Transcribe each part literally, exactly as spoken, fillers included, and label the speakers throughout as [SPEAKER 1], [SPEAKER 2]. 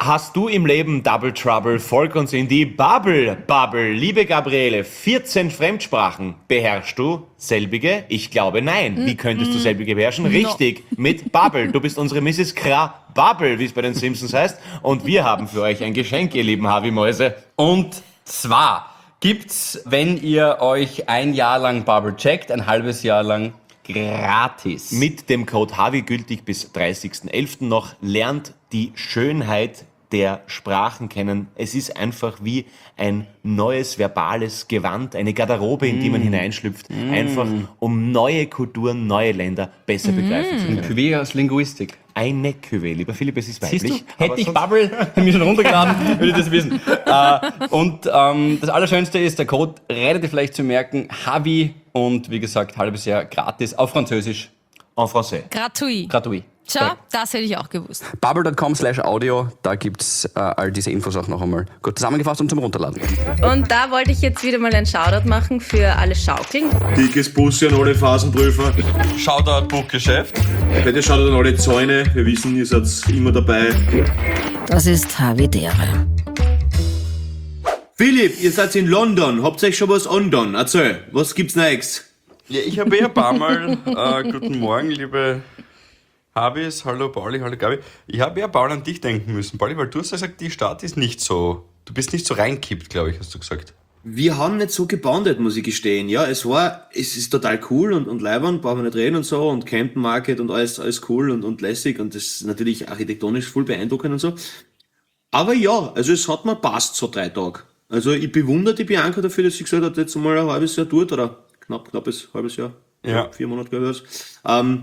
[SPEAKER 1] Hast du im Leben Double Trouble? Folg uns in die Bubble. Bubble. Liebe Gabriele, vierzehn Fremdsprachen. Beherrschst du selbige? Ich glaube nein. Wie könntest du selbige beherrschen? Richtig, mit Bubble. Du bist unsere Misses Kra-Bubble, wie es bei den Simpsons heißt. Und wir haben für euch ein Geschenk, ihr lieben Harvey-Mäuse.
[SPEAKER 2] Und zwar gibt's, wenn ihr euch ein Jahr lang Bubble checkt, ein halbes Jahr lang gratis.
[SPEAKER 1] Mit dem Code Harvey gültig bis dreißigsten elften noch. Lernt die Schönheit der Sprachen kennen. Es ist einfach wie ein neues verbales Gewand, eine Garderobe, in die man hineinschlüpft, mm. einfach um neue Kulturen, neue Länder besser mm. begreifen zu können.
[SPEAKER 2] Ein Cuvée aus Linguistik.
[SPEAKER 1] Eine Cuvée, lieber Philipp, es ist weiblich.
[SPEAKER 2] Siehst du, hätte ich Bubble mir schon runtergeladen, würde ich das wissen. äh, und ähm, das Allerschönste ist, der Code relativ leicht zu merken, Harvey und wie gesagt, halbes Jahr gratis auf Französisch.
[SPEAKER 1] En français.
[SPEAKER 3] Gratuit.
[SPEAKER 2] Gratuit.
[SPEAKER 3] Tja, das hätte ich auch gewusst.
[SPEAKER 4] Bubble Punkt com slash audio, da gibt's äh, all diese Infos auch noch einmal gut zusammengefasst und zum Runterladen.
[SPEAKER 5] Und da wollte ich jetzt wieder mal einen Shoutout machen für alle Schaukeln.
[SPEAKER 6] Dickes Bussi an alle Phasenprüfer.
[SPEAKER 7] Shoutout Buchgeschäft.
[SPEAKER 6] Bitte Shoutout an alle Zäune. Wir wissen, ihr seid immer dabei.
[SPEAKER 8] Das ist Havidere.
[SPEAKER 6] Philipp, ihr seid in London. Habt euch schon was undone? Erzähl, was gibt's Neues?
[SPEAKER 7] Ja, ich habe eh ein paar Mal, äh, guten Morgen, liebe Habis, hallo Pauli, hallo Gabi. Ich habe ja Paul an dich denken müssen, Pauli, weil du hast gesagt, die Stadt ist nicht so, du bist nicht so reinkippt, glaube ich, hast du gesagt.
[SPEAKER 6] Wir haben nicht so gebondet, muss ich gestehen. Ja, es war, es ist total cool und, und leibend, brauchen wir nicht reden und so, und Camden Market und alles, alles cool und, und lässig und das ist natürlich architektonisch voll beeindruckend und so. Aber ja, also es hat mir passt, so drei Tage. Also ich bewundere die Bianca dafür, dass sie gesagt hat, jetzt mal ein halbes Jahr dort oder knapp, knappes halbes Jahr.
[SPEAKER 7] Ja.
[SPEAKER 6] Vier Monate, glaube ich. Ähm,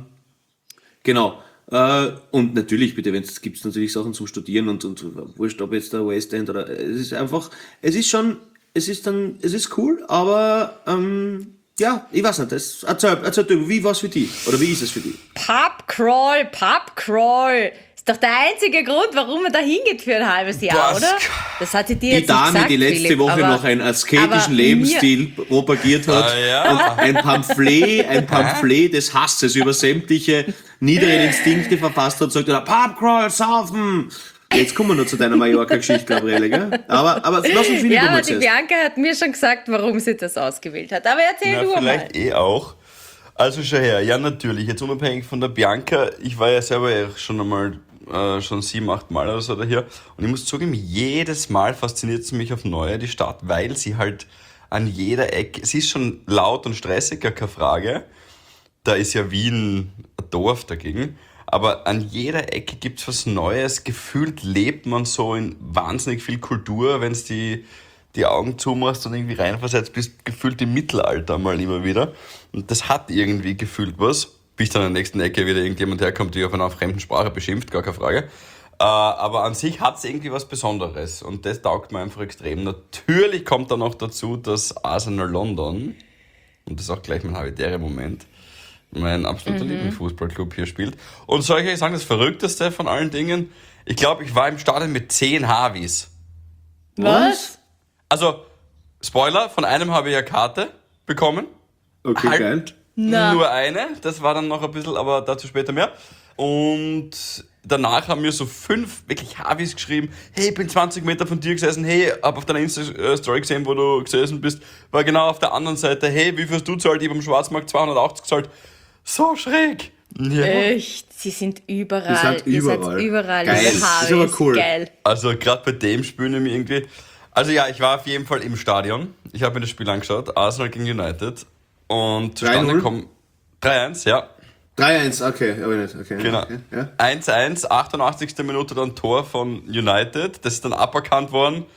[SPEAKER 6] genau. Äh, und natürlich, bitte, wenn es gibt natürlich Sachen zum Studieren und, und wurscht, ob jetzt der West End oder, es ist einfach, es ist schon, es ist dann, es ist cool, aber, ähm, ja, ich weiß nicht, das, erzähl, erzähl du, wie war's für dich? Oder wie ist es für dich?
[SPEAKER 5] Pubcrawl, Pubcrawl. Ist doch der einzige Grund, warum man da hingeht für ein halbes Jahr,
[SPEAKER 7] Was?
[SPEAKER 5] oder? Das hat die dir
[SPEAKER 6] Die
[SPEAKER 5] jetzt nicht
[SPEAKER 6] Dame,
[SPEAKER 5] gesagt,
[SPEAKER 6] die letzte
[SPEAKER 5] Philipp,
[SPEAKER 6] Woche
[SPEAKER 5] aber,
[SPEAKER 6] noch einen asketischen
[SPEAKER 5] aber
[SPEAKER 6] Lebensstil propagiert hat
[SPEAKER 7] Ah, ja.
[SPEAKER 6] und ein Pamphlet, ein Pamphlet des Hasses über sämtliche niederen Instinkte verfasst hat und sagt, Pubcrawl, saufen! Jetzt kommen wir noch zu deiner Mallorca-Geschichte, Gabriele, gell? Aber, aber lass uns Philipp
[SPEAKER 5] Ja,
[SPEAKER 6] mal
[SPEAKER 5] aber die
[SPEAKER 6] zuerst.
[SPEAKER 5] Bianca hat mir schon gesagt, warum sie das ausgewählt hat. Aber erzähl
[SPEAKER 7] Na,
[SPEAKER 5] du
[SPEAKER 7] vielleicht
[SPEAKER 5] mal.
[SPEAKER 7] eh auch. Also schau her, ja natürlich, jetzt unabhängig von der Bianca, ich war ja selber ja schon einmal, äh, schon sieben, acht Mal oder so da hier und ich muss zugeben, jedes Mal fasziniert sie mich auf Neue, die Stadt, weil sie halt an jeder Ecke, sie ist schon laut und stressig, gar keine Frage, da ist ja Wien ein Dorf dagegen, aber an jeder Ecke gibt's was Neues, gefühlt lebt man so in wahnsinnig viel Kultur, wenn's die die Augen zumachst und irgendwie reinversetzt bist, gefühlt im Mittelalter mal immer wieder. Und das hat irgendwie gefühlt was, bis dann in der nächsten Ecke wieder irgendjemand herkommt, der auf einer fremden Sprache beschimpft, gar keine Frage. Äh, aber an sich hat es irgendwie was Besonderes und das taugt mir einfach extrem. Natürlich kommt dann noch dazu, dass Arsenal London, und das ist auch gleich mein habitärer Moment, mein absoluter mhm. Lieblingsfußballclub hier spielt. Und soll ich euch sagen, das Verrückteste von allen Dingen, ich glaube, ich war im Stadion mit zehn Harveys.
[SPEAKER 5] Was?
[SPEAKER 7] Also, Spoiler, von einem habe ich eine Karte bekommen.
[SPEAKER 6] Okay,
[SPEAKER 7] halt
[SPEAKER 6] geil.
[SPEAKER 5] Na.
[SPEAKER 7] Nur eine, das war dann noch ein bisschen, aber dazu später mehr. Und danach haben mir so fünf wirklich Harveys geschrieben, hey, ich bin zwanzig Meter von dir gesessen, hey, hab auf deiner Insta-Story gesehen, wo du gesessen bist, war genau auf der anderen Seite, hey, wie viel hast du zahlt? Ich habe am Schwarzmarkt zweihundertachtzig gezahlt. So schräg. Ja.
[SPEAKER 5] Echt, sie sind überall.
[SPEAKER 6] Ihr seid
[SPEAKER 5] Ihr
[SPEAKER 6] überall.
[SPEAKER 5] seid überall.
[SPEAKER 6] Geil.
[SPEAKER 5] Diese
[SPEAKER 6] Das ist aber
[SPEAKER 5] Harveys.
[SPEAKER 6] cool.
[SPEAKER 5] Geil.
[SPEAKER 7] Also gerade bei dem Spiel nämlich irgendwie. Also ja, ich war auf jeden Fall im Stadion. Ich habe mir das Spiel angeschaut, Arsenal gegen United. Und zustande
[SPEAKER 6] drei null?
[SPEAKER 7] kommen drei eins, ja.
[SPEAKER 6] drei eins, okay, aber nicht, okay.
[SPEAKER 7] Genau.
[SPEAKER 6] Okay, ja.
[SPEAKER 7] eins eins, achtundachtzigste Minute dann Tor von United. Das ist dann aberkannt worden.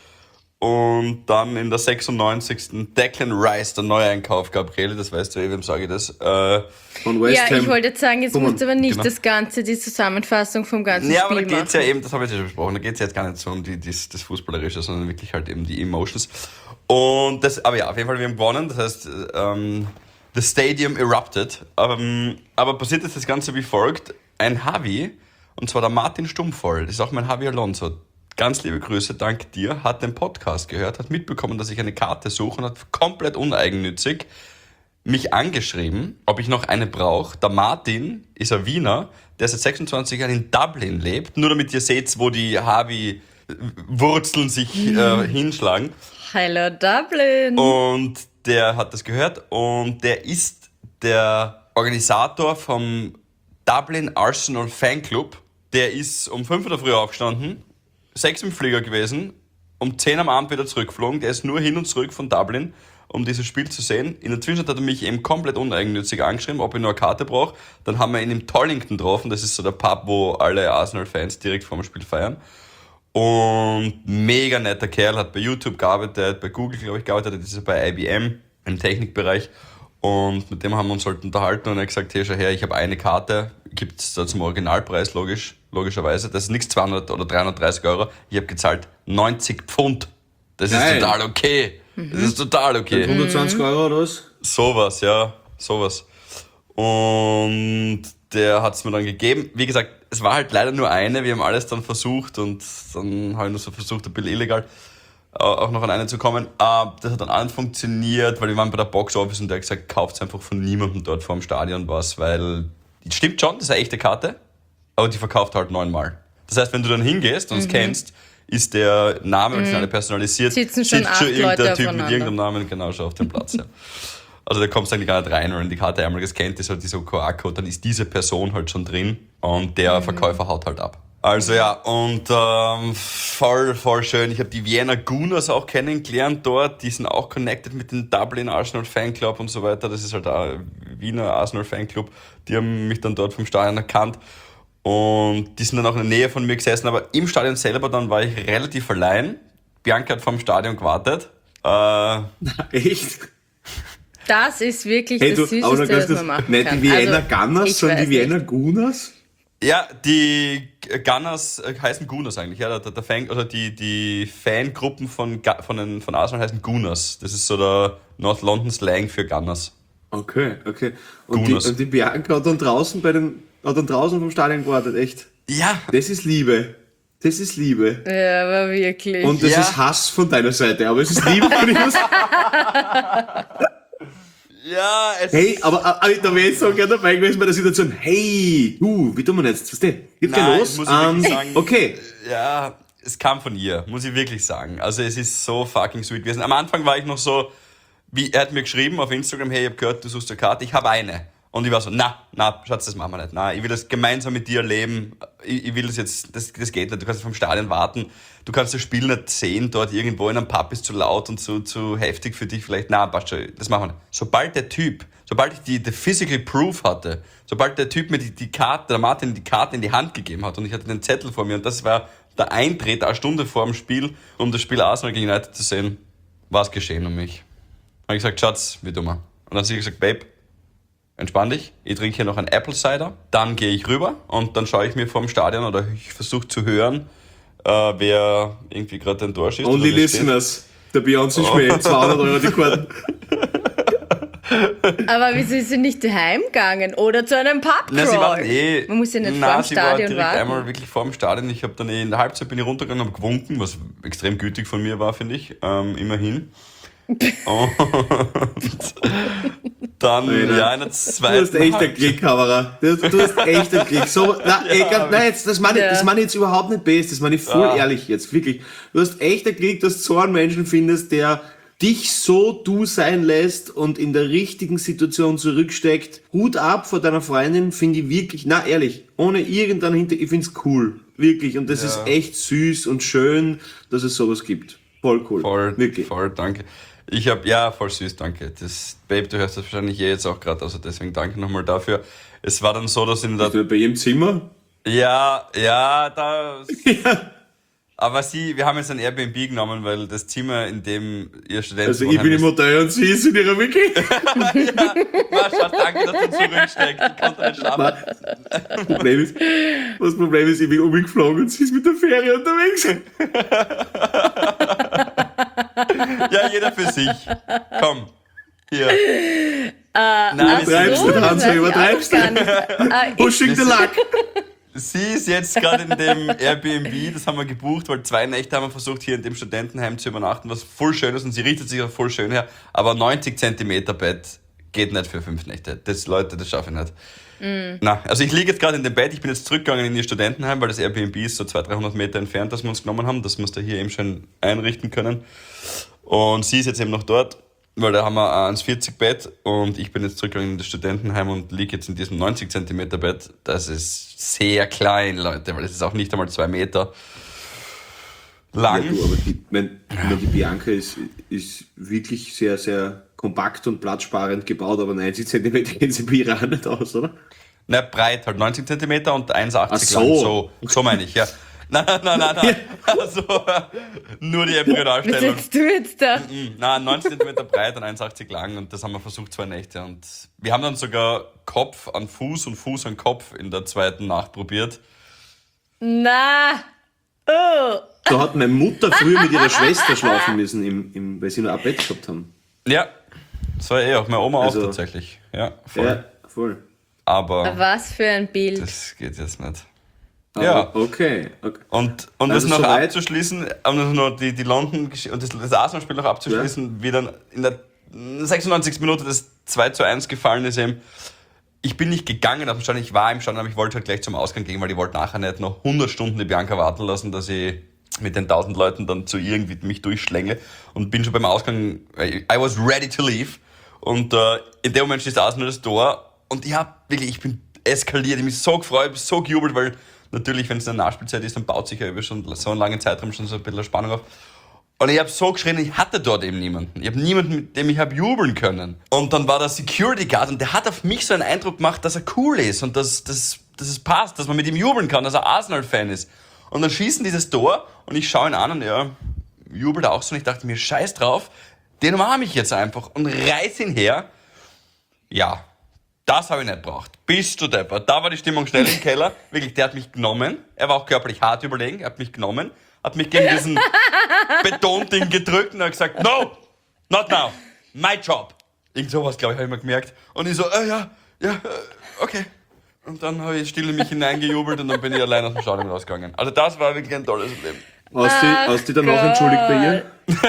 [SPEAKER 7] Und dann in der sechsundneunzigsten Declan Rice, der Neueinkauf, Gabriele, das weißt du eh, wem sage ich das. Äh,
[SPEAKER 6] Von West
[SPEAKER 5] Ja,
[SPEAKER 6] Ham.
[SPEAKER 5] ich wollte jetzt sagen, jetzt
[SPEAKER 6] Komm
[SPEAKER 5] musst du aber nicht
[SPEAKER 7] Genau.
[SPEAKER 5] das Ganze, die Zusammenfassung vom ganzen
[SPEAKER 7] Ja, aber da
[SPEAKER 5] Spiel
[SPEAKER 7] geht's ja
[SPEAKER 5] machen.
[SPEAKER 7] eben, das habe ich ja schon besprochen, da geht's ja jetzt gar nicht so um die, die, das Fußballerische, sondern wirklich halt eben die Emotions. Und das, aber ja, auf jeden Fall, wir haben gewonnen, das heißt, ähm, the stadium erupted. Ähm, aber passiert jetzt das Ganze wie folgt, ein Harvey, und zwar der Martin Stummvoll, das ist auch mein Harvey Alonso. Ganz liebe Grüße, dank dir, hat den Podcast gehört, hat mitbekommen, dass ich eine Karte suche und hat komplett uneigennützig mich angeschrieben, ob ich noch eine brauche. Der Martin ist ein Wiener, der seit sechsundzwanzig Jahren in Dublin lebt. Nur damit ihr seht, wo die Harvey Wurzeln sich äh, hinschlagen.
[SPEAKER 5] Hello Dublin.
[SPEAKER 7] Und der hat das gehört und der ist der Organisator vom Dublin Arsenal Fanclub. Der ist um fünf Uhr der Früh aufgestanden, sechs im Flieger gewesen, um zehn am Abend wieder zurückgeflogen. Der ist nur hin und zurück von Dublin, um dieses Spiel zu sehen. In der Zwischenzeit hat er mich eben komplett uneigennützig angeschrieben, ob ich nur eine Karte brauche. Dann haben wir ihn im Tollington getroffen. Das ist so der Pub, wo alle Arsenal-Fans direkt vor dem Spiel feiern. Und mega netter Kerl, hat bei YouTube gearbeitet, bei Google, glaube ich, gearbeitet, das ist bei I B M im Technikbereich. Und mit dem haben wir uns halt unterhalten und er hat gesagt, hey, schau her, ich habe eine Karte, gibt es da zum Originalpreis, logisch, logischerweise. Das ist nichts zweihundert oder dreihundertdreißig Euro. Ich habe gezahlt neunzig Pfund. Das
[SPEAKER 6] Geil.
[SPEAKER 7] ist total okay. Das ist total okay.
[SPEAKER 6] hundertzwanzig Euro oder was?
[SPEAKER 7] Sowas, ja, sowas. Und der hat es mir dann gegeben. Wie gesagt, es war halt leider nur eine. Wir haben alles dann versucht und dann habe ich nur so versucht, ein bisschen illegal auch noch an eine zu kommen. Das hat dann auch nicht funktioniert, weil wir waren bei der Box Office und der hat gesagt, kauft einfach von niemandem dort vor dem Stadion was, weil, stimmt schon, das ist eine echte Karte, aber die verkauft halt neunmal. Das heißt, wenn du dann hingehst und es kennst, ist der Name original personalisiert,
[SPEAKER 5] Sitzen schon
[SPEAKER 7] sitzt
[SPEAKER 5] acht
[SPEAKER 7] schon irgendein
[SPEAKER 5] Leute
[SPEAKER 7] Typ mit
[SPEAKER 5] aufeinander.
[SPEAKER 7] irgendeinem Namen genau schon auf dem Platz. Ja. Also da kommst du eigentlich gar nicht rein, wenn die Karte einmal gescannt ist, halt dieser Q R-Code, dann ist diese Person halt schon drin und der Verkäufer haut halt ab. Also ja, und ähm, voll, voll schön. Ich habe die Vienna Gooners auch kennengelernt dort. Die sind auch connected mit dem Dublin Arsenal Fanclub und so weiter. Das ist halt ein Wiener Arsenal Fanclub. Die haben mich dann dort vom Stadion erkannt. Und die sind dann auch in der Nähe von mir gesessen. Aber im Stadion selber dann war ich relativ allein. Bianca hat vom Stadion gewartet. Äh,
[SPEAKER 6] Echt?
[SPEAKER 5] Das ist wirklich
[SPEAKER 6] Hey,
[SPEAKER 5] das
[SPEAKER 6] du, aber
[SPEAKER 5] Süßeste,
[SPEAKER 6] du
[SPEAKER 5] was
[SPEAKER 6] das
[SPEAKER 5] man machen
[SPEAKER 6] nicht
[SPEAKER 5] kann.
[SPEAKER 6] die Vienna
[SPEAKER 5] Also,
[SPEAKER 6] Gunners,
[SPEAKER 5] ich
[SPEAKER 6] sondern die
[SPEAKER 5] weiß
[SPEAKER 6] Vienna
[SPEAKER 5] nicht.
[SPEAKER 6] Gunners?
[SPEAKER 7] Ja, die Gunners äh, heißen Gooners eigentlich. Ja, der, der Fan, also die, die Fangruppen von, Ga- von, den, von Arsenal heißen Gooners. Das ist so der North London Slang für Gunners.
[SPEAKER 6] Okay, okay. Und die,
[SPEAKER 7] Gunners.
[SPEAKER 6] und die Bianca hat dann draußen bei den, hat dann draußen vom Stadion gewartet, echt?
[SPEAKER 7] Ja,
[SPEAKER 6] Das ist Liebe. Das ist Liebe.
[SPEAKER 5] Ja, aber wirklich.
[SPEAKER 6] Und das
[SPEAKER 7] Ja.
[SPEAKER 6] ist Hass von deiner Seite, aber es ist Liebe von ihm.
[SPEAKER 7] ja, es
[SPEAKER 6] Hey, aber, aber da wäre ich so gerne dabei gewesen bei der Situation, hey, du, wie tun wir jetzt? Was denn? Geht gleich
[SPEAKER 7] Nein,
[SPEAKER 6] los?
[SPEAKER 7] muss ich wirklich
[SPEAKER 6] Ähm,
[SPEAKER 7] sagen.
[SPEAKER 6] Okay.
[SPEAKER 7] Ja, es kam von ihr, muss ich wirklich sagen. Also es ist so fucking sweet gewesen. Am Anfang war ich noch so, wie er hat mir geschrieben auf Instagram, hey, ich habe gehört, du suchst eine Karte, ich habe eine. Und ich war so, na, na, Schatz, das machen wir nicht. Na, ich will das gemeinsam mit dir erleben. Ich, ich will das jetzt, das, das geht nicht. Du kannst vom Stadion warten. Du kannst das Spiel nicht sehen dort irgendwo in einem Pub, ist zu laut und zu, zu heftig für dich vielleicht. Na, passt schon, das machen wir nicht. Sobald der Typ, sobald ich die, die Physical Proof hatte, sobald der Typ mir die, die Karte, der Martin die Karte in die Hand gegeben hat und ich hatte den Zettel vor mir und das war der Eintritt eine Stunde vor dem Spiel, um das Spiel Arsenal gegen United zu sehen, war es geschehen um mich. Habe ich gesagt, Schatz, wie dummer. Und dann hat sie gesagt, Babe, entspann dich, ich trinke hier noch einen Apple Cider, dann gehe ich rüber und dann schaue ich mir vorm Stadion oder ich versuche zu hören, äh, wer irgendwie gerade ein Tor schießt.
[SPEAKER 6] Only
[SPEAKER 7] oder wer steht.
[SPEAKER 6] listeners. Der Beyoncé Schmäh, zweihundert Euro die Karten.
[SPEAKER 5] Aber wieso ist sie nicht heimgegangen oder zu einem Pub-Crawl?
[SPEAKER 7] Na, sie war eh,
[SPEAKER 5] Man muss ja nicht
[SPEAKER 7] na,
[SPEAKER 5] vor dem
[SPEAKER 7] sie war
[SPEAKER 5] Stadion
[SPEAKER 7] direkt
[SPEAKER 5] warten.
[SPEAKER 7] einmal wirklich vor dem Stadion. Ich habe dann eh in der Halbzeit bin ich runtergegangen und habe gewunken, was extrem gütig von mir war, finde ich, ähm, immerhin. Und dann,
[SPEAKER 6] Alter.
[SPEAKER 7] ja, in der
[SPEAKER 6] Du
[SPEAKER 7] zweiten
[SPEAKER 6] hast echt einen Krieg, Kamera. Du, du hast echt einen Krieg. So, na, ey, ganz- nein, jetzt, das meine ich,
[SPEAKER 5] Ja.
[SPEAKER 6] das meine ich jetzt überhaupt nicht best, das meine ich voll
[SPEAKER 7] Ja.
[SPEAKER 6] ehrlich jetzt, wirklich. Du hast echt einen Krieg, dass du so einen Menschen findest, der dich so du sein lässt und in der richtigen Situation zurücksteckt. Hut ab vor deiner Freundin, finde ich wirklich, na ehrlich, ohne irgendeinen Hinter, ich find's cool. Wirklich. Und das ist echt süß und schön, dass es sowas gibt. Voll cool.
[SPEAKER 7] Voll,
[SPEAKER 6] Wirklich.
[SPEAKER 7] voll, danke. Ich habe, ja, voll süß, danke. Das, Babe, du hörst das wahrscheinlich eh jetzt auch gerade, also deswegen danke nochmal dafür. Es war dann so, dass in der,
[SPEAKER 6] Bist du bei ihrem Zimmer?
[SPEAKER 7] ja, ja, da,
[SPEAKER 6] Ja.
[SPEAKER 7] aber sie, wir haben jetzt ein Airbnb genommen, weil das Zimmer, in dem ihr Studenten
[SPEAKER 6] Also ich bin im Hotel und sie ist in ihrer Wiki.
[SPEAKER 7] Ja, Schatz, danke, dass du zurücksteckst. Ich konnte nicht schlafen.
[SPEAKER 6] Das Problem ist, das Problem ist, ich bin umgeflogen und sie ist mit der Fähre unterwegs.
[SPEAKER 7] Ja, jeder für sich. Komm, hier. Nein, wir
[SPEAKER 6] Treibst
[SPEAKER 7] sind,
[SPEAKER 6] du, Hans,
[SPEAKER 5] das weiß ich
[SPEAKER 6] übertreibst
[SPEAKER 5] auch
[SPEAKER 6] du?
[SPEAKER 5] gar nicht. Ah,
[SPEAKER 6] Wo schickt der Lack?
[SPEAKER 7] sie ist jetzt gerade in dem Airbnb, das haben wir gebucht, weil zwei Nächte haben wir versucht, hier in dem Studentenheim zu übernachten, was voll schön ist und sie richtet sich auch voll schön her, aber neunzig Zentimeter Bett geht nicht für fünf Nächte. Das, Leute, das schaffe ich nicht. Mm. Na, also ich liege jetzt gerade in dem Bett, ich bin jetzt zurückgegangen in ihr Studentenheim, weil das Airbnb ist so zweihundert, dreihundert Meter entfernt, das wir uns genommen haben, dass wir es da hier eben schön einrichten können. Und sie ist jetzt eben noch dort, weil da haben wir ein eins vierzig Bett und ich bin jetzt zurückgegangen in das Studentenheim und liege jetzt in diesem neunzig Zentimeter Bett. Das ist sehr klein, Leute, weil es ist auch nicht einmal zwei Meter lang.
[SPEAKER 6] Ja, du, aber die, mein, mein, die Bianca ist, ist wirklich sehr, sehr kompakt und platzsparend gebaut, aber neunzig Zentimeter gehen sie bei ihr auch nicht aus, oder?
[SPEAKER 7] Na, breit halt neunzig Zentimeter und eins achtzig
[SPEAKER 6] Ach so.
[SPEAKER 7] lang. So, so meine ich, ja. Nein, nein, nein, nein, nein. Also, nur die
[SPEAKER 5] Was
[SPEAKER 7] Embryonalstellung.
[SPEAKER 5] sagst du jetzt da?
[SPEAKER 7] Nein, neunzig Zentimeter breit und eins achtzig lang und das haben wir versucht zwei Nächte und wir haben dann sogar Kopf an Fuß und Fuß an Kopf in der zweiten Nacht probiert.
[SPEAKER 5] Na, oh.
[SPEAKER 6] Da hat meine Mutter früher mit ihrer Schwester schlafen müssen, im, im, weil sie nur ein Bett gehabt haben.
[SPEAKER 7] Ja, das war eh auch meine Oma
[SPEAKER 6] Also-
[SPEAKER 7] auch tatsächlich. Ja, voll.
[SPEAKER 6] Ja, voll.
[SPEAKER 7] Aber
[SPEAKER 5] Was für ein Bild.
[SPEAKER 7] das geht jetzt nicht.
[SPEAKER 6] Aber
[SPEAKER 7] Ja.
[SPEAKER 6] Okay, okay.
[SPEAKER 7] Und, und
[SPEAKER 6] Also
[SPEAKER 7] das noch
[SPEAKER 6] soweit-
[SPEAKER 7] abzuschließen, um das noch die, die London und das, das Arsenal-Spiel noch abzuschließen, wie dann in der sechsundneunzigsten Minute das zwei zu eins gefallen ist eben. Ich bin nicht gegangen auf den Stadion, ich war im Stadion, aber ich wollte halt gleich zum Ausgang gehen, weil ich wollte nachher nicht noch hundert Stunden die Bianca warten lassen, dass ich mit den tausend Leuten dann zu irgendwie mich durchschlängle und bin schon beim Ausgang, I was ready to leave und äh, in dem Moment schießt Arsenal das Tor und ich hab wirklich, ich bin eskaliert, ich bin mich so gefreut, bin so gejubelt, weil natürlich, wenn es eine Nachspielzeit ist, dann baut sich ja über schon so einen langen Zeitraum schon so ein bisschen Spannung auf. Und ich habe so geschrien, ich hatte dort eben niemanden. Ich habe niemanden, mit dem ich habe jubeln können. Und dann war der Security Guard und der hat auf mich so einen Eindruck gemacht, dass er cool ist und dass, dass, dass es passt, dass man mit ihm jubeln kann, dass er Arsenal-Fan ist. Und dann schießen dieses Tor und ich schaue ihn an und er jubelt auch so und ich dachte mir, scheiß drauf, den umarme ich jetzt einfach und reiß ihn her. Ja, das habe ich nicht gebraucht. Bist du deppert. Da war die Stimmung schnell im Keller. Wirklich, der hat mich genommen. Er war auch körperlich hart überlegen. Er hat mich genommen, hat mich gegen diesen Betonding gedrückt und hat gesagt, no, not now, my job. Irgend sowas, glaube ich, habe ich mal gemerkt. Und ich so, äh, ja, ja, äh, okay. Und dann habe ich still in mich hineingejubelt und dann bin ich allein aus dem Stadion rausgegangen. Also das war wirklich ein tolles Leben.
[SPEAKER 6] Hast du hast du danach entschuldigt bei ihr?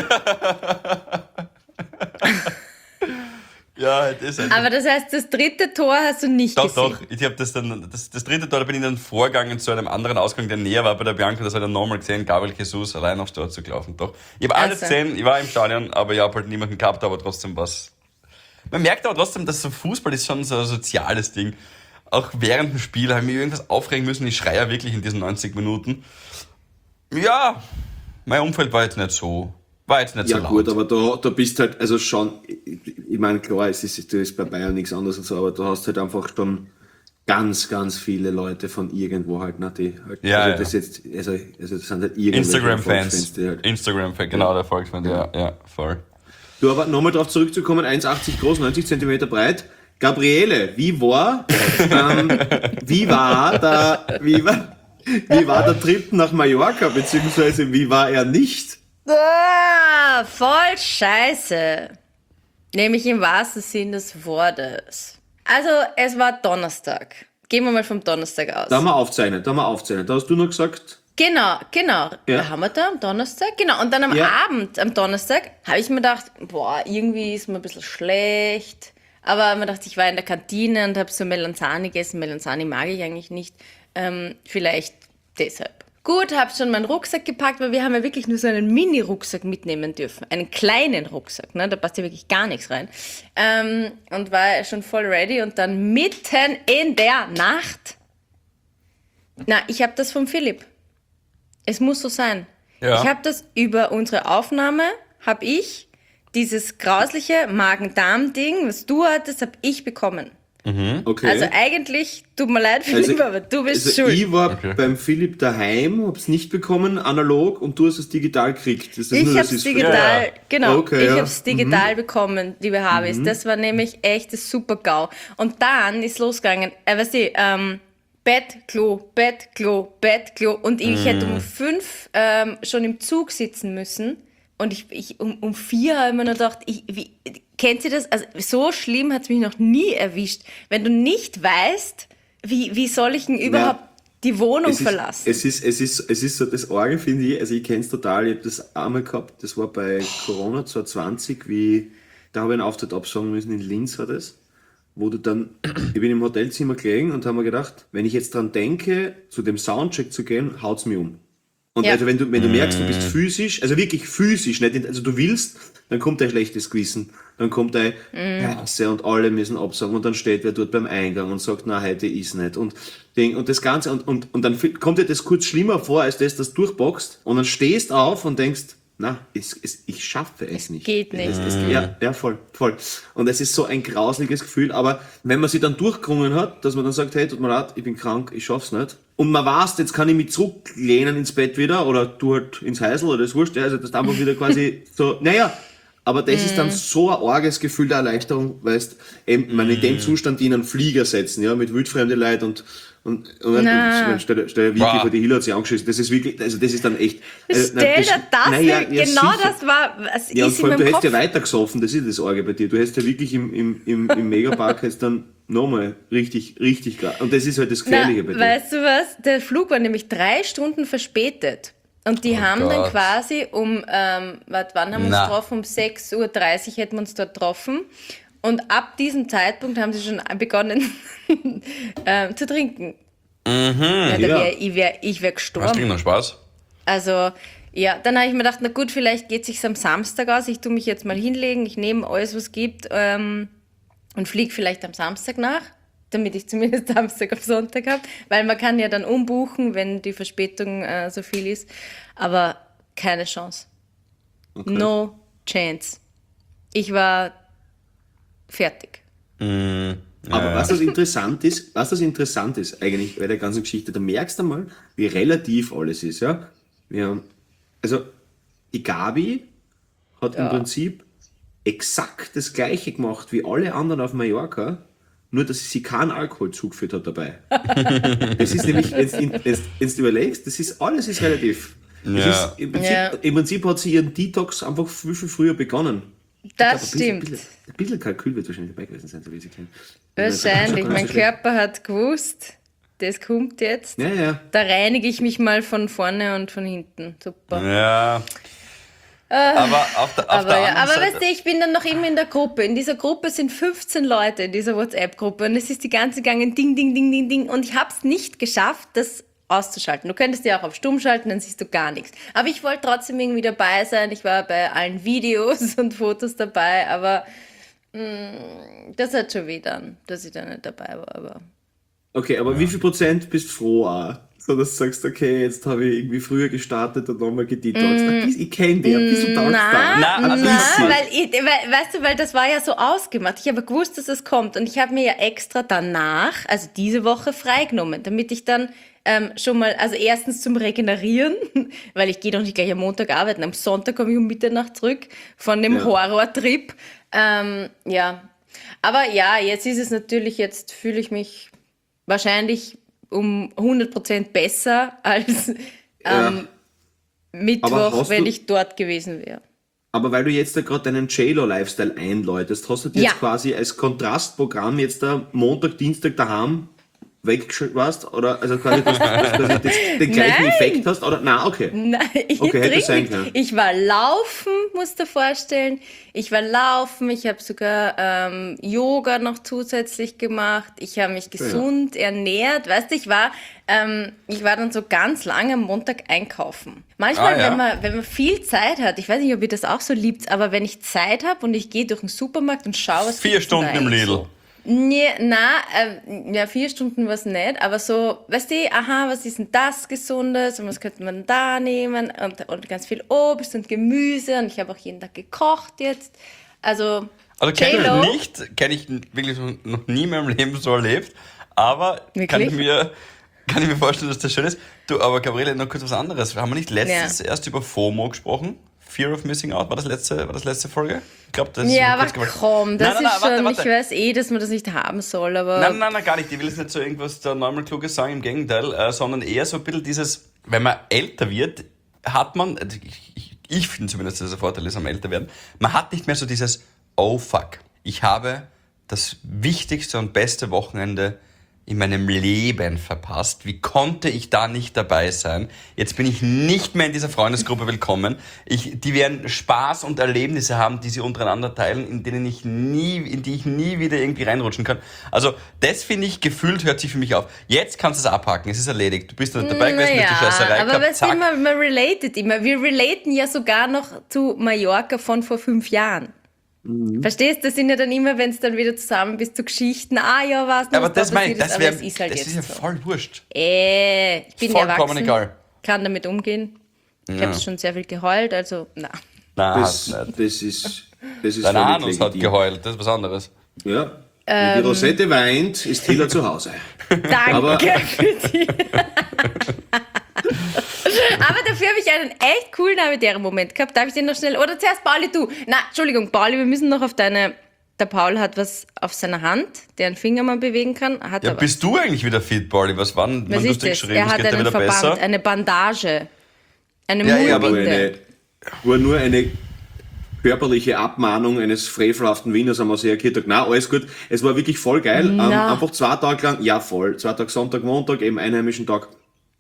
[SPEAKER 7] Ja, das ist
[SPEAKER 5] Aber das heißt, das dritte Tor hast du nicht
[SPEAKER 7] Doch,
[SPEAKER 5] gesehen.
[SPEAKER 7] doch. Ich habe das dann, das, das dritte Tor, da bin ich dann vorgegangen zu einem anderen Ausgang, der näher war bei der Bianca. Das hat er nochmal gesehen, Gabriel Jesus allein aufs Tor zu laufen. Doch. Ich habe alles
[SPEAKER 5] Also.
[SPEAKER 7] gesehen, ich war im Stadion, aber ich habe halt niemanden gehabt, aber trotzdem was. Man merkt aber trotzdem, dass so Fußball ist schon so ein soziales Ding. Auch während dem Spiel habe ich mich irgendwas aufregen müssen. Ich schreie ja wirklich in diesen neunzig Minuten. Ja, mein Umfeld war jetzt nicht so, war jetzt nicht
[SPEAKER 6] Ja
[SPEAKER 7] so laut.
[SPEAKER 6] gut, aber da, da bist halt, also schon, ich, ich meine, klar, es ist, das ist bei Bayern nichts anderes und so, aber du hast halt einfach schon ganz, ganz viele Leute von irgendwo halt, ne, die halt,
[SPEAKER 7] Ja,
[SPEAKER 6] also
[SPEAKER 7] ja.
[SPEAKER 6] das jetzt, also, also das sind halt irgendwelche
[SPEAKER 7] Instagram-Fans.
[SPEAKER 6] Volksfans, die halt.
[SPEAKER 7] Instagram-Fans, genau, der Volksfan, ja, ja, voll.
[SPEAKER 6] Du, aber nochmal drauf zurückzukommen, eins achtzig groß, neunzig Zentimeter breit. Gabriele, wie war, ähm, wie war der, wie war, wie war der Trip nach Mallorca, beziehungsweise wie war er nicht?
[SPEAKER 5] Ah, voll scheiße. Nämlich im wahrsten Sinn des Wortes. Also, es war Donnerstag. Gehen wir mal vom Donnerstag aus.
[SPEAKER 6] Da haben wir aufzeichnet, da haben wir aufzeichnet. Da hast du noch gesagt,
[SPEAKER 5] Genau, genau.
[SPEAKER 6] Ja.
[SPEAKER 5] Haben wir da am Donnerstag? Genau. Und dann am
[SPEAKER 6] Ja.
[SPEAKER 5] Abend, am Donnerstag, habe ich mir gedacht, boah, irgendwie ist mir ein bisschen schlecht. Aber mir dachte, ich war in der Kantine und habe so Melanzani gegessen. Melanzani mag ich eigentlich nicht. Ähm, vielleicht deshalb. Gut, habe schon meinen Rucksack gepackt, weil wir haben ja wirklich nur so einen Mini-Rucksack mitnehmen dürfen. Einen kleinen Rucksack, ne? Da passt ja wirklich gar nichts rein. Ähm, und war schon voll ready. Und dann mitten in der Nacht, na, ich habe das vom Philipp. Es muss so sein.
[SPEAKER 7] Ja.
[SPEAKER 5] Ich habe das über unsere Aufnahme, habe ich dieses grausliche Magen-Darm-Ding, was du hattest, habe ich bekommen.
[SPEAKER 6] okay.
[SPEAKER 5] Also eigentlich, tut mir leid, Philipp,
[SPEAKER 6] Also-
[SPEAKER 5] aber du bist
[SPEAKER 6] Also
[SPEAKER 5] schuld.
[SPEAKER 6] ich war
[SPEAKER 7] Okay.
[SPEAKER 6] beim Philipp daheim, hab's nicht bekommen, analog, und du hast es digital gekriegt. Das ist
[SPEAKER 5] Ich
[SPEAKER 6] nur,
[SPEAKER 5] habe
[SPEAKER 6] das
[SPEAKER 5] es
[SPEAKER 6] ist
[SPEAKER 5] digital,
[SPEAKER 7] Ja.
[SPEAKER 5] genau,
[SPEAKER 6] Okay,
[SPEAKER 5] ich
[SPEAKER 6] ja.
[SPEAKER 5] habe es digital bekommen, liebe Harvis. Das war nämlich echt das super GAU. Und dann ist losgegangen, äh, weißt du, ähm, Bett, Klo, Bett, Klo, Bett, Klo. Und ich hätte um fünf ähm, schon im Zug sitzen müssen. Und ich, ich um, um vier habe ich mir noch gedacht, ich, wie, kennt ihr das? Also so schlimm hat es mich noch nie erwischt. Wenn du nicht weißt, wie, wie soll ich denn überhaupt die Wohnung
[SPEAKER 6] es ist,
[SPEAKER 5] verlassen?
[SPEAKER 6] es ist, es ist, es ist so das Orgel, finde ich. Also ich kenne es total. Ich habe das einmal gehabt. Das war bei Corona zwanzig zwanzig, wie Da habe ich einen Auftritt absagen müssen, in Linz war das, wo du dann, ich bin im Hotelzimmer gelegen und habe mir gedacht, wenn ich jetzt dran denke, zu dem Soundcheck zu gehen, haut's mich um. Und
[SPEAKER 5] Ja.
[SPEAKER 6] also wenn du, wenn du merkst, du bist physisch, also wirklich physisch, nicht, in- also du willst, dann kommt ein schlechtes Gewissen, dann kommt ein Hasse und alle müssen absagen und dann steht wer dort beim Eingang und sagt, na, heute ist nicht und Ding und das Ganze und, und, und dann fi- kommt dir das kurz schlimmer vor, als das, das durchboxt und dann stehst auf und denkst, na, es, es, ich schaffe es nicht.
[SPEAKER 5] geht nicht.
[SPEAKER 6] Es, es, ja, ja, voll, voll. Und es ist so ein grausliches Gefühl, aber wenn man sich dann durchgerungen hat, dass man dann sagt, hey, tut mir leid, ich bin krank, ich schaff's nicht. Und man weiß, jetzt kann ich mich zurücklehnen ins Bett wieder oder du halt ins Häusl oder das wurscht, ja, also das ist einfach wieder quasi so, naja, aber das ist dann so ein arges Gefühl der Erleichterung, weißt, eben, man in dem Zustand in einen Flieger setzen, ja, mit wildfremde Leuten und und, und,
[SPEAKER 5] Na.
[SPEAKER 6] und stell, dir- stell dir wirklich
[SPEAKER 7] Wow.
[SPEAKER 6] vor, die Hilla hat sich angeschissen. Das ist wirklich, also das ist dann echt. also, na,
[SPEAKER 5] Stell dir das,
[SPEAKER 6] naja,
[SPEAKER 5] vor,
[SPEAKER 6] ja,
[SPEAKER 5] genau
[SPEAKER 6] sicher.
[SPEAKER 5] das war, was
[SPEAKER 6] Ja, und
[SPEAKER 5] ist
[SPEAKER 6] vor
[SPEAKER 5] in
[SPEAKER 6] allem, du
[SPEAKER 5] meinem
[SPEAKER 6] hättest ja
[SPEAKER 5] Kopf.
[SPEAKER 6] weiter gesoffen, das ist das Arge bei dir. Du hättest ja wirklich im, im, im, im Megapark jetzt dann nochmal richtig, richtig krass. Und das ist halt das Gefährliche bei
[SPEAKER 5] Na,
[SPEAKER 6] dir.
[SPEAKER 5] weißt du was? Der Flug war nämlich drei Stunden verspätet. Und die haben dann
[SPEAKER 7] Gott.
[SPEAKER 5] quasi um, ähm, warte, wann haben wir uns
[SPEAKER 7] Na.
[SPEAKER 5] getroffen? Um sechs Uhr dreißig hätten wir uns dort getroffen. Und ab diesem Zeitpunkt haben sie schon begonnen ähm, zu trinken. Ja, da
[SPEAKER 6] Ja.
[SPEAKER 5] wär, ich wäre ich wär
[SPEAKER 7] Hast du
[SPEAKER 5] gestorben.
[SPEAKER 7] noch Spaß?
[SPEAKER 5] Also, ja, dann habe ich mir gedacht, na gut, vielleicht geht es sich am Samstag aus. Ich tue mich jetzt mal hinlegen, ich nehme alles, was es gibt ähm, und fliege vielleicht am Samstag nach, damit ich zumindest Samstag auf Sonntag habe. Weil man kann ja dann umbuchen, wenn die Verspätung äh, so viel ist. Aber keine Chance. No chance. Ich war fertig.
[SPEAKER 6] Aber was das interessant ist, was das interessant ist eigentlich bei der ganzen Geschichte, da merkst du mal, wie relativ alles ist, ja. Wir haben, also, die Gabi hat im Prinzip exakt das Gleiche gemacht wie alle anderen auf Mallorca, nur dass sie sich keinen Alkohol zugeführt hat dabei. Das ist nämlich, wenn du wenn du überlegst, das ist, alles ist relativ. Das
[SPEAKER 7] Ja.
[SPEAKER 6] ist, im, Prinzip,
[SPEAKER 5] Ja.
[SPEAKER 6] Im Prinzip hat sie ihren Detox einfach viel, viel früher begonnen.
[SPEAKER 5] Das
[SPEAKER 6] Ich glaub, ein bisschen-
[SPEAKER 5] stimmt.
[SPEAKER 6] Ein bisschen, ein bisschen Kalkül wird wahrscheinlich dabei gewesen sein, so wie sie kennen.
[SPEAKER 5] Wahrscheinlich. Mein
[SPEAKER 6] Körper.
[SPEAKER 5] Körper hat gewusst, das kommt jetzt.
[SPEAKER 6] Ja, ja.
[SPEAKER 5] Da reinige ich mich mal von vorne und von hinten. Super.
[SPEAKER 7] Ja. Aber auf der, auf
[SPEAKER 5] Aber,
[SPEAKER 7] der
[SPEAKER 5] ja,
[SPEAKER 7] anderen
[SPEAKER 5] aber
[SPEAKER 7] Seite...
[SPEAKER 5] weißt du, ich bin dann noch immer in der Gruppe. In dieser Gruppe sind fünfzehn Leute, in dieser WhatsApp-Gruppe. Und es ist die ganze gegangen, ding, ding, ding, ding, ding. Und ich habe es nicht geschafft, das auszuschalten. Du könntest ja auch auf Stumm schalten, dann siehst du gar nichts. Aber ich wollte trotzdem irgendwie dabei sein. Ich war bei allen Videos und Fotos dabei. Aber mh, das hat schon weh dann, dass ich da nicht dabei war. Aber
[SPEAKER 6] Okay, aber wie viel Prozent bist froh auch? So, dass du sagst, okay, jetzt habe ich irgendwie früher gestartet und nochmal gedetoxt. Mm. Ich kenne dich, ein bisschen taugt da.
[SPEAKER 7] Na, also
[SPEAKER 5] Nein,
[SPEAKER 7] das-
[SPEAKER 5] weil, ich, weil, weißt du, weil das war ja so ausgemacht. Ich habe gewusst, dass es kommt. Und ich habe mir ja extra danach, also diese Woche, freigenommen, damit ich dann ähm, schon mal, also erstens zum Regenerieren, weil ich gehe doch nicht gleich am Montag arbeiten. Am Sonntag komme ich um Mitternacht zurück von dem
[SPEAKER 6] Ja.
[SPEAKER 5] Horrortrip. Ähm, ja, aber ja, jetzt ist es natürlich, jetzt fühle ich mich wahrscheinlich um hundert Prozent besser als
[SPEAKER 6] Ja.
[SPEAKER 5] am Mittwoch,
[SPEAKER 6] Aber hast
[SPEAKER 5] wenn
[SPEAKER 6] du-
[SPEAKER 5] ich dort gewesen wäre.
[SPEAKER 6] Aber weil du jetzt da gerade deinen J-Lo-Lifestyle einläutest, hast du dir
[SPEAKER 5] Ja.
[SPEAKER 6] jetzt quasi als Kontrastprogramm jetzt da Montag, Dienstag daheim weggeschickt warst? Oder also quasi, dass, dass, dass du jetzt den gleichen
[SPEAKER 5] Nein.
[SPEAKER 6] Effekt hast? Oder? Nein, okay.
[SPEAKER 5] Nein, ich
[SPEAKER 6] Okay, hätte
[SPEAKER 5] trinke
[SPEAKER 6] sein
[SPEAKER 5] nicht.
[SPEAKER 6] können.
[SPEAKER 5] Ich war laufen, musst du dir vorstellen. Ich war laufen, ich habe sogar ähm, Yoga noch zusätzlich gemacht. Ich habe mich gesund ernährt. Weißt du, ich war, ähm, ich war dann so ganz lange am Montag einkaufen. Manchmal,
[SPEAKER 7] Ah, ja.
[SPEAKER 5] wenn, man, wenn man viel Zeit hat, ich weiß nicht, ob ihr das auch so liebt, aber wenn ich Zeit habe und ich gehe durch den Supermarkt und schaue, was
[SPEAKER 7] Vier
[SPEAKER 5] gibt's denn da
[SPEAKER 7] Stunden im
[SPEAKER 5] eigentlich
[SPEAKER 7] Lidl.
[SPEAKER 5] so? Nee, na, äh, ja, vier Stunden war es nicht, aber so, weißt du, aha, was ist denn das Gesundes und was könnte man da nehmen und, und ganz viel Obst und Gemüse und ich habe auch jeden Tag gekocht jetzt. Also,
[SPEAKER 7] Also kenne
[SPEAKER 5] J-Lo.
[SPEAKER 7] ich nicht, kenne ich wirklich noch nie in meinem Leben so erlebt, aber kann
[SPEAKER 5] Wirklich?
[SPEAKER 7] ich, mir, kann ich mir vorstellen, dass das schön ist. Du, aber Gabriele, noch kurz was anderes. Haben wir nicht letztens erst über FOMO gesprochen? Fear of Missing Out, war das letzte, war das letzte Folge? Ich glaube, das ist
[SPEAKER 5] ja,
[SPEAKER 7] nur
[SPEAKER 5] aber
[SPEAKER 7] kurz gewollt.
[SPEAKER 5] komm, das
[SPEAKER 7] Nein, nein, nein,
[SPEAKER 5] ist
[SPEAKER 7] warte,
[SPEAKER 5] schon,
[SPEAKER 7] warte.
[SPEAKER 5] ich weiß eh, dass man das nicht haben soll, aber
[SPEAKER 7] Nein, nein, nein, gar nicht. Ich will jetzt nicht so irgendwas da normal Kluges sagen, im Gegenteil, äh, sondern eher so ein bisschen dieses, wenn man älter wird, hat man, also ich, ich, ich finde zumindest, dass der Vorteil ist am Älterwerden, man hat nicht mehr so dieses, oh fuck, ich habe das wichtigste und beste Wochenende in meinem Leben verpasst. Wie konnte ich da nicht dabei sein? Jetzt bin ich nicht mehr in dieser Freundesgruppe willkommen. Ich, die werden Spaß und Erlebnisse haben, die sie untereinander teilen, in denen ich nie, in die ich nie wieder irgendwie reinrutschen kann. Also das finde ich, gefühlt hört sich für mich auf. Jetzt kannst du es abhaken, es ist erledigt. Du bist nicht dabei gewesen mit der Scheißerei.
[SPEAKER 5] Aber weißt du, man, man relatet immer. Wir relaten ja sogar noch zu Mallorca von vor fünf Jahren. Mhm. Verstehst du? Das sind ja dann immer, wenn es dann wieder zusammen bist, so Geschichten. Ah ja, was noch.
[SPEAKER 7] Aber das meine ich, das, wär,
[SPEAKER 5] das ist halt
[SPEAKER 7] das
[SPEAKER 5] jetzt
[SPEAKER 7] ist ja
[SPEAKER 5] so.
[SPEAKER 7] voll wurscht.
[SPEAKER 5] Äh, ich bin
[SPEAKER 7] Vollkommen
[SPEAKER 5] erwachsen,
[SPEAKER 7] egal.
[SPEAKER 5] kann damit umgehen. Ich
[SPEAKER 7] Ja.
[SPEAKER 5] habe schon sehr viel geheult, also na.
[SPEAKER 7] Nein,
[SPEAKER 6] Das,
[SPEAKER 7] hast nicht.
[SPEAKER 6] das ist, das ist
[SPEAKER 7] Dein
[SPEAKER 6] völlig
[SPEAKER 7] Anus hat
[SPEAKER 6] legitim.
[SPEAKER 7] geheult, das ist was anderes.
[SPEAKER 6] Ja. Wenn die Rosette weint, ist Hiller zu Hause.
[SPEAKER 5] Danke
[SPEAKER 6] Aber-
[SPEAKER 5] für die. Aber dafür habe ich einen echt coolen habitären Moment gehabt. Darf ich den noch schnell? Oder zuerst Pauli, du. Na, Entschuldigung, Pauli, wir müssen noch auf deine. Der Paul hat was auf seiner Hand, der einen Finger mal bewegen kann. Hat
[SPEAKER 7] Ja,
[SPEAKER 5] aber,
[SPEAKER 7] bist du eigentlich wieder fit, Pauli? Was war denn,
[SPEAKER 5] was
[SPEAKER 7] wann du
[SPEAKER 5] ist
[SPEAKER 7] dir
[SPEAKER 5] das?
[SPEAKER 7] geschrieben?
[SPEAKER 5] Er
[SPEAKER 7] Es
[SPEAKER 5] hat
[SPEAKER 7] geht dir
[SPEAKER 5] einen
[SPEAKER 7] wieder
[SPEAKER 5] Verband,
[SPEAKER 7] besser?
[SPEAKER 5] eine Bandage, eine
[SPEAKER 7] Ja, ja, aber
[SPEAKER 6] Nur
[SPEAKER 5] Mullbinde.
[SPEAKER 6] eine, war nur eine körperliche Abmahnung eines frevelhaften Wieners, haben wir sehr erklärt. Nein, alles gut. Es war wirklich voll geil. Ähm,
[SPEAKER 5] Na.
[SPEAKER 6] einfach zwei Tage lang, ja voll, zwei Tage Sonntag, Montag, eben einheimischen Tag.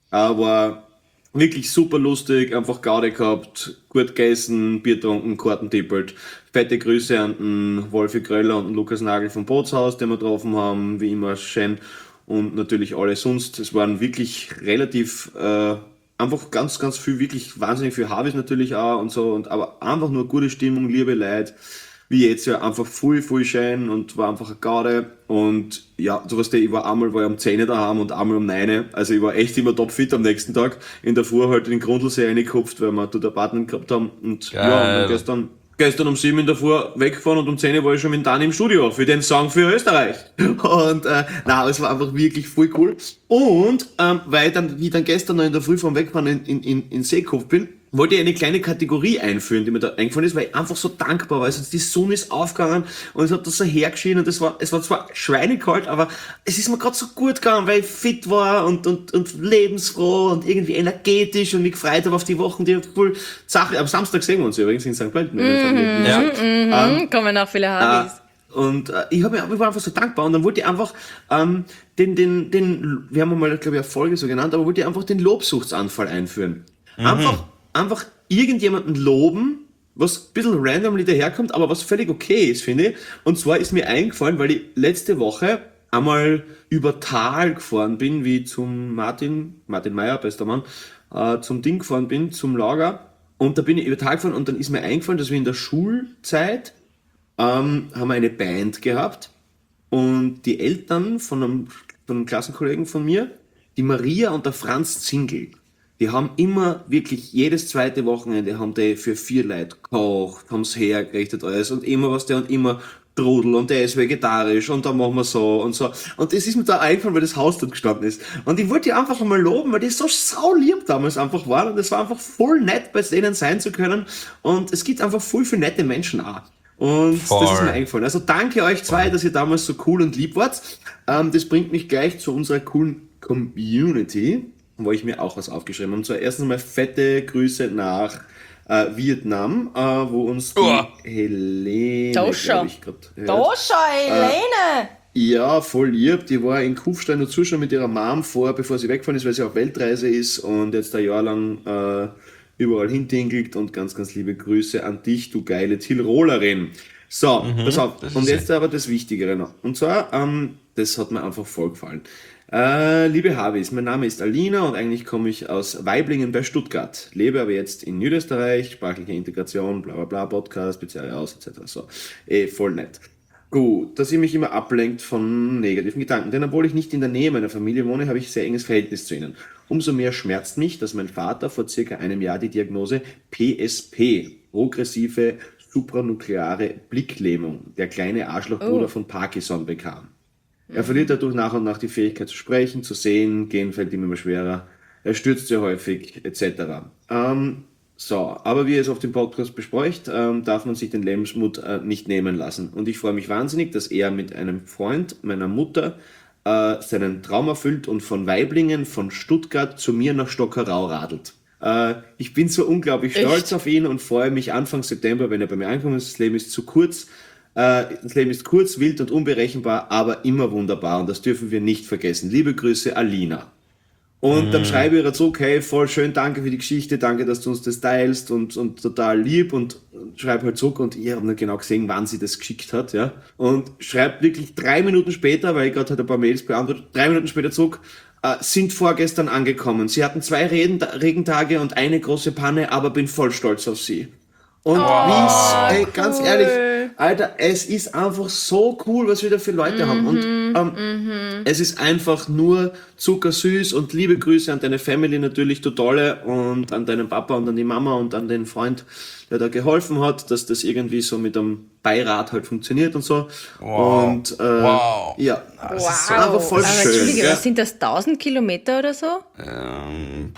[SPEAKER 6] Aber wirklich super lustig, einfach Gaudi gehabt, gut gegessen, Bier getrunken, Karten tippelt. Fette Grüße an den Wolfi Gröller und den Lukas Nagel vom Bootshaus, den wir getroffen haben, wie immer schön. Und natürlich alle sonst. Es waren wirklich relativ, äh, einfach ganz, ganz viel, wirklich wahnsinnig viel Harvis natürlich auch und so. Und aber einfach nur gute Stimmung, liebe Leute. Wie jetzt ja, einfach voll, voll schön und war einfach eine Garde. Und ja, so was, ich war einmal war ich um zehn daheim und einmal um neun. Also ich war echt immer topfit am nächsten Tag. In der Früh halt in den Grundlsee reingekupft, weil wir dort ein Apartment gehabt haben. Und
[SPEAKER 7] Geil.
[SPEAKER 6] ja, und dann gestern, gestern um sieben in der Früh weggefahren und um zehn war ich schon mit Dani im Studio für den Song für Österreich. Und äh, na, es war einfach wirklich voll cool. Und ähm, weil ich dann, wie ich dann gestern noch in der Früh vom Wegfahren in, in, in, in Seekopf bin, wollte ich eine kleine Kategorie einführen, die mir da eingefallen ist, weil ich einfach so dankbar war. Also die Sonne ist aufgegangen und es hat das so hergeschienen und es war, es war zwar schweinekalt, aber es ist mir gerade so gut gegangen, weil ich fit war und, und, und lebensfroh und irgendwie energetisch und mich gefreut habe auf die Wochen, die voll Sache. Am Samstag sehen wir uns übrigens in Sankt Pölten. Mhm.
[SPEAKER 7] Ja.
[SPEAKER 5] Hm, kommen auch viele Harvis.
[SPEAKER 6] Und äh, ich, hab, mir- ich war einfach so dankbar und dann wollte ich einfach ähm, den, den, den, wir haben mal, glaube ich, eine Folge so genannt, aber wollte ich einfach den Lobsuchtsanfall einführen. Einfach, einfach irgendjemanden loben, was ein bisschen randomly daherkommt, aber was völlig okay ist, finde ich. Und zwar ist mir eingefallen, weil ich letzte Woche einmal über Tal gefahren bin, wie zum Martin, Martin Meyer, bester Mann, äh, zum Ding gefahren bin, zum Lager. Und da bin ich über Tal gefahren und dann ist mir eingefallen, dass wir in der Schulzeit ähm, haben wir eine Band gehabt und die Eltern von einem, von einem Klassenkollegen von mir, die Maria und der Franz Zingel, die haben immer wirklich jedes zweite Wochenende haben die für vier Leute gekocht, haben es hergerichtet alles und immer was der und immer Trudel und der ist vegetarisch und dann machen wir so und so. Und das ist mir da eingefallen, weil das Haus dort gestanden ist. Und ich wollte die einfach einmal loben, weil die so saulieb damals einfach waren und es war einfach voll nett, bei denen sein zu können. Und es gibt einfach voll viele nette Menschen auch. Und
[SPEAKER 7] Voll.
[SPEAKER 6] das ist mir eingefallen. Also danke euch zwei, dass ihr damals so cool und lieb wart. Ähm, das bringt mich gleich zu unserer coolen Community, wo ich mir auch was aufgeschrieben habe. Und zwar erstens mal fette Grüße nach äh, Vietnam, äh, wo uns die
[SPEAKER 7] Uah.
[SPEAKER 6] Helene,
[SPEAKER 5] Doscha.
[SPEAKER 6] glaube ich, gerade hört.
[SPEAKER 5] Doscha, Helene!
[SPEAKER 6] Ja, voll lieb. Die war in Kufstein und zuschauen mit ihrer Mom vor, bevor sie weggefahren ist, weil sie auf Weltreise ist und jetzt ein Jahr lang äh, überall hintingelt. Und ganz, ganz liebe Grüße an dich, du geile Tirolerin. So, pass auf.
[SPEAKER 7] das
[SPEAKER 6] Und
[SPEAKER 7] ist
[SPEAKER 6] jetzt aber das Wichtigere noch. Und zwar, ähm, das hat mir einfach voll gefallen. Äh, liebe Harvis, mein Name ist Alina und eigentlich komme ich aus Weiblingen bei Stuttgart. Lebe aber jetzt in Niederösterreich, sprachliche Integration, bla bla bla, Podcast, Beziehung aus, et cetera. So, eh, voll nett. Gut, dass ihr mich immer ablenkt von negativen Gedanken, denn obwohl ich nicht in der Nähe meiner Familie wohne, habe ich ein sehr enges Verhältnis zu ihnen. Umso mehr schmerzt mich, dass mein Vater vor circa einem Jahr die Diagnose P S P, progressive supranukleare Blicklähmung, der kleine Arschlochbruder
[SPEAKER 5] Oh.
[SPEAKER 6] von Parkinson, bekam. Er verliert dadurch nach und nach die Fähigkeit zu sprechen, zu sehen, gehen fällt ihm immer schwerer, er stürzt sehr häufig, et cetera. Ähm, so, aber wie ihr es auf dem Podcast besprecht, ähm, darf man sich den Lebensmut äh, nicht nehmen lassen. Und ich freue mich wahnsinnig, dass er mit einem Freund meiner Mutter äh, seinen Traum erfüllt und von Weiblingen, von Stuttgart zu mir nach Stockerau radelt. Äh, ich bin so unglaublich stolz
[SPEAKER 5] Echt?
[SPEAKER 6] auf ihn und freue mich Anfang September, wenn er bei mir ankommt. Das Leben ist zu kurz, Äh, das Leben ist kurz, wild und unberechenbar, aber immer wunderbar. Und das dürfen wir nicht vergessen. Liebe Grüße, Alina. Und dann schreibe ich ihr zurück, hey, voll schön, danke für die Geschichte, danke, dass du uns das teilst und, und total lieb und schreibe halt zurück und ich habe nicht genau gesehen, wann sie das geschickt hat, ja. Und schreibt wirklich drei Minuten später, weil ich gerade halt ein paar Mails beantwortet, drei Minuten später zurück, äh, sind vorgestern angekommen. Sie hatten zwei Reden, Regentage und eine große Panne, aber bin voll stolz auf sie. Und wie's, ey, ganz ehrlich, Alter, es ist einfach so cool, was wir da für Leute haben. Und ähm, es ist einfach nur zuckersüß und liebe Grüße an deine Family natürlich, du Tolle, und an deinen Papa und an die Mama und an den Freund, der da geholfen hat, dass das irgendwie so mit einem Beirat halt funktioniert und so.
[SPEAKER 7] Wow.
[SPEAKER 6] Und äh,
[SPEAKER 7] Wow.
[SPEAKER 6] ja,
[SPEAKER 5] Wow.
[SPEAKER 6] es ist einfach voll
[SPEAKER 5] Aber
[SPEAKER 6] schön.
[SPEAKER 5] Entschuldige,
[SPEAKER 6] Ja.
[SPEAKER 5] was sind das, tausend Kilometer oder so?
[SPEAKER 7] Ähm,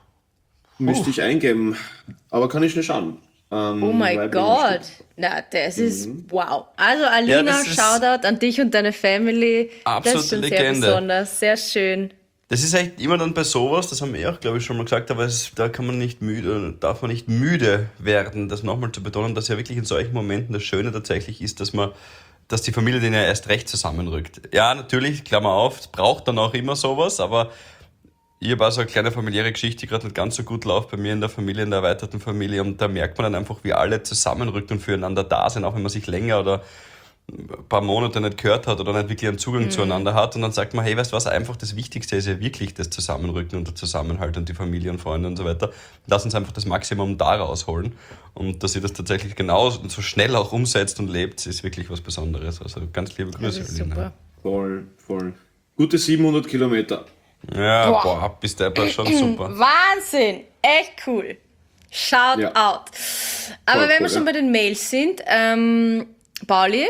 [SPEAKER 6] Müsste ich eingeben, aber kann ich schnell schauen. Ähm,
[SPEAKER 5] Oh mein
[SPEAKER 6] weil-
[SPEAKER 5] Gott. Na, das ist wow. Also Alina,
[SPEAKER 7] Ja, das ist-
[SPEAKER 5] Shoutout an dich und deine Family. Das
[SPEAKER 7] Absolute
[SPEAKER 5] ist schon
[SPEAKER 7] Legende.
[SPEAKER 5] sehr besonders, sehr schön.
[SPEAKER 7] Das ist echt immer dann bei sowas, das haben wir auch, glaube ich, schon mal gesagt, aber es, da kann man nicht müde, darf man nicht müde werden, das nochmal zu betonen, dass ja wirklich in solchen Momenten das Schöne tatsächlich ist, dass man, dass die Familie den ja erst recht zusammenrückt. Ja, natürlich, Klammer auf, es braucht dann auch immer sowas, aber ich habe auch so eine kleine familiäre Geschichte, die gerade nicht ganz so gut läuft bei mir in der Familie, in der erweiterten Familie, und da merkt man dann einfach, wie alle zusammenrückt und füreinander da sind, auch wenn man sich länger oder ein paar Monate nicht gehört hat oder nicht wirklich einen Zugang zueinander hat, und dann sagt man, hey, weißt du was, einfach das Wichtigste ist ja wirklich das Zusammenrücken und der Zusammenhalt und die Familie und Freunde und so weiter. Lass uns einfach das Maximum da rausholen, und dass ihr das tatsächlich genauso und so schnell auch umsetzt und lebt, ist wirklich was Besonderes. Also ganz liebe
[SPEAKER 5] Das
[SPEAKER 7] Grüße.
[SPEAKER 5] ist
[SPEAKER 7] Alina.
[SPEAKER 5] super.
[SPEAKER 6] Voll, voll. Gute siebenhundert Kilometer.
[SPEAKER 7] Ja,
[SPEAKER 5] Boah.
[SPEAKER 7] boah, bist du aber schon super.
[SPEAKER 5] Wahnsinn, echt cool. Shout
[SPEAKER 6] Ja.
[SPEAKER 5] out. Aber
[SPEAKER 6] Voll
[SPEAKER 5] wenn
[SPEAKER 6] cool,
[SPEAKER 5] wir schon
[SPEAKER 6] ja.
[SPEAKER 5] bei den Mails sind, ähm, Pauli,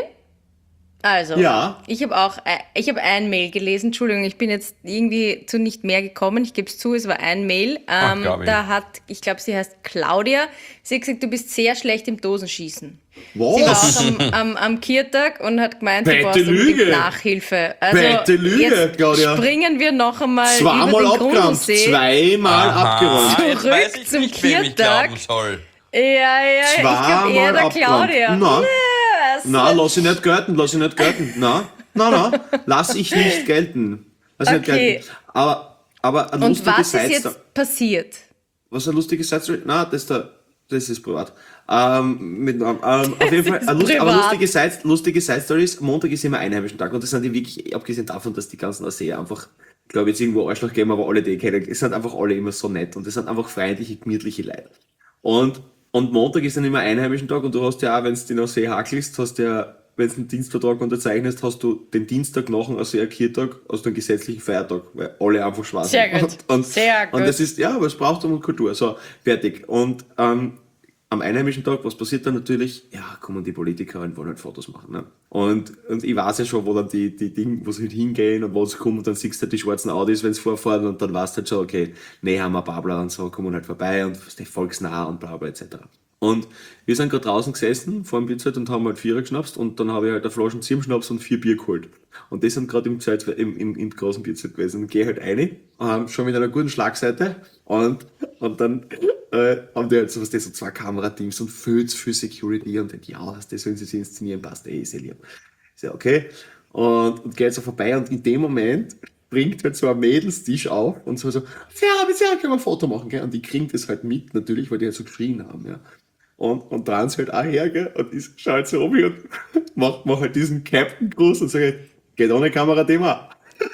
[SPEAKER 5] also,
[SPEAKER 6] Ja.
[SPEAKER 5] ich habe auch, äh, ich habe ein Mail gelesen, Entschuldigung, ich bin jetzt irgendwie zu nicht mehr gekommen, ich gebe es zu, es war ein Mail,
[SPEAKER 7] Ach,
[SPEAKER 5] ähm,
[SPEAKER 7] Gabi.
[SPEAKER 5] da hat, ich glaube, sie heißt Claudia, sie hat gesagt, du bist sehr schlecht im Dosenschießen.
[SPEAKER 6] Was?
[SPEAKER 5] Sie war auch am, am, am Kiertag und hat gemeint, du
[SPEAKER 6] Fette
[SPEAKER 5] brauchst unbedingt
[SPEAKER 6] Lüge.
[SPEAKER 5] Nachhilfe. Also
[SPEAKER 6] Fette Lüge,
[SPEAKER 5] jetzt
[SPEAKER 6] Claudia.
[SPEAKER 5] springen wir noch einmal
[SPEAKER 6] Zweimal
[SPEAKER 5] über den
[SPEAKER 6] abgeräumt,
[SPEAKER 5] Grundsee.
[SPEAKER 6] zweimal abgeräumt.
[SPEAKER 7] jetzt
[SPEAKER 5] Zurück
[SPEAKER 7] weiß ich
[SPEAKER 5] zum
[SPEAKER 7] nicht, wem ich
[SPEAKER 5] Viertag.
[SPEAKER 7] glauben soll.
[SPEAKER 5] Ja, ja, ich glaube
[SPEAKER 6] Zweimal
[SPEAKER 5] eher der
[SPEAKER 6] abgeräumt.
[SPEAKER 5] Claudia.
[SPEAKER 6] Na.
[SPEAKER 5] Yes.
[SPEAKER 6] Na, lass ich nicht gelten, lass ich nicht gelten. Na, na, na, lass ich nicht gelten. Lass ich nicht
[SPEAKER 5] Okay.
[SPEAKER 6] gelten. Aber, aber eine
[SPEAKER 5] Und
[SPEAKER 6] lustige
[SPEAKER 5] was ist
[SPEAKER 6] Side-
[SPEAKER 5] jetzt passiert?
[SPEAKER 6] Was eine lustige Side-Story? Na, das da, das ist privat. Ähm, mit, ähm, auf jeden Fall,
[SPEAKER 5] ist
[SPEAKER 6] eine lust, aber
[SPEAKER 5] privat.
[SPEAKER 6] lustige Side, lustige Side-Story ist, Montag ist immer einheimischen Tag, und das sind die wirklich, abgesehen davon, dass die ganzen Ausseher einfach, ich glaube jetzt irgendwo Arschloch geben, aber alle die ich kenne, es sind einfach alle immer so nett, und es sind einfach freundliche, gemütliche Leute. Und, und Montag ist dann immer einheimischen Tag, und du hast ja auch, wenn du den Aussee hakelst, hast du ja, wenn du einen Dienstvertrag unterzeichnest, hast du den Dienstag nach dem Ausseher-Kirtag, also den gesetzlichen Feiertag, weil alle einfach schwarz
[SPEAKER 5] Sehr
[SPEAKER 6] sind.
[SPEAKER 5] gut.
[SPEAKER 6] Und, und,
[SPEAKER 5] Sehr gut.
[SPEAKER 6] Und das ist, ja, aber es braucht um Kultur. So, fertig. Und ähm, am einheimischen Tag, was passiert dann natürlich? Ja, kommen die Politiker und wollen halt Fotos machen. Ne? Und, und ich weiß ja schon, wo dann die, die Dinge, wo sie halt hingehen und wo sie kommen, und dann siehst du halt die schwarzen Audis, wenn sie vorfahren, und dann weißt du halt schon, okay, nee, haben wir Babler und so, kommen halt vorbei und die volksnah und bla bla et cetera. Und wir sind gerade draußen gesessen vor dem Bierzelt und haben halt Vierer geschnapst, und dann habe ich halt eine Flasche Zirbenschnaps und vier Bier geholt. Und die sind gerade im, Zeit- im, im, im großen Bierzelt gewesen. Und gehe halt rein, ähm, schon mit einer guten Schlagseite, und, und dann äh, haben die halt so, was das, so zwei Kamerateams und viel zu viel Security, und halt, ja, das sollen sie sich inszenieren, passt eh, sehr lieb. Ist ja okay. Und, und geht so vorbei, und in dem Moment bringt halt so ein Mädelstisch auf und so, so, ja, bitte, können wir ein Foto machen, gell? Und die kriegen das halt mit, natürlich, weil die halt so geschrien haben, ja. Und, und dran halt auch her, gell? Und ich schau halt so um und mach, mach halt diesen Captain-Gruß und sage, geht ohne Kamera-Thema.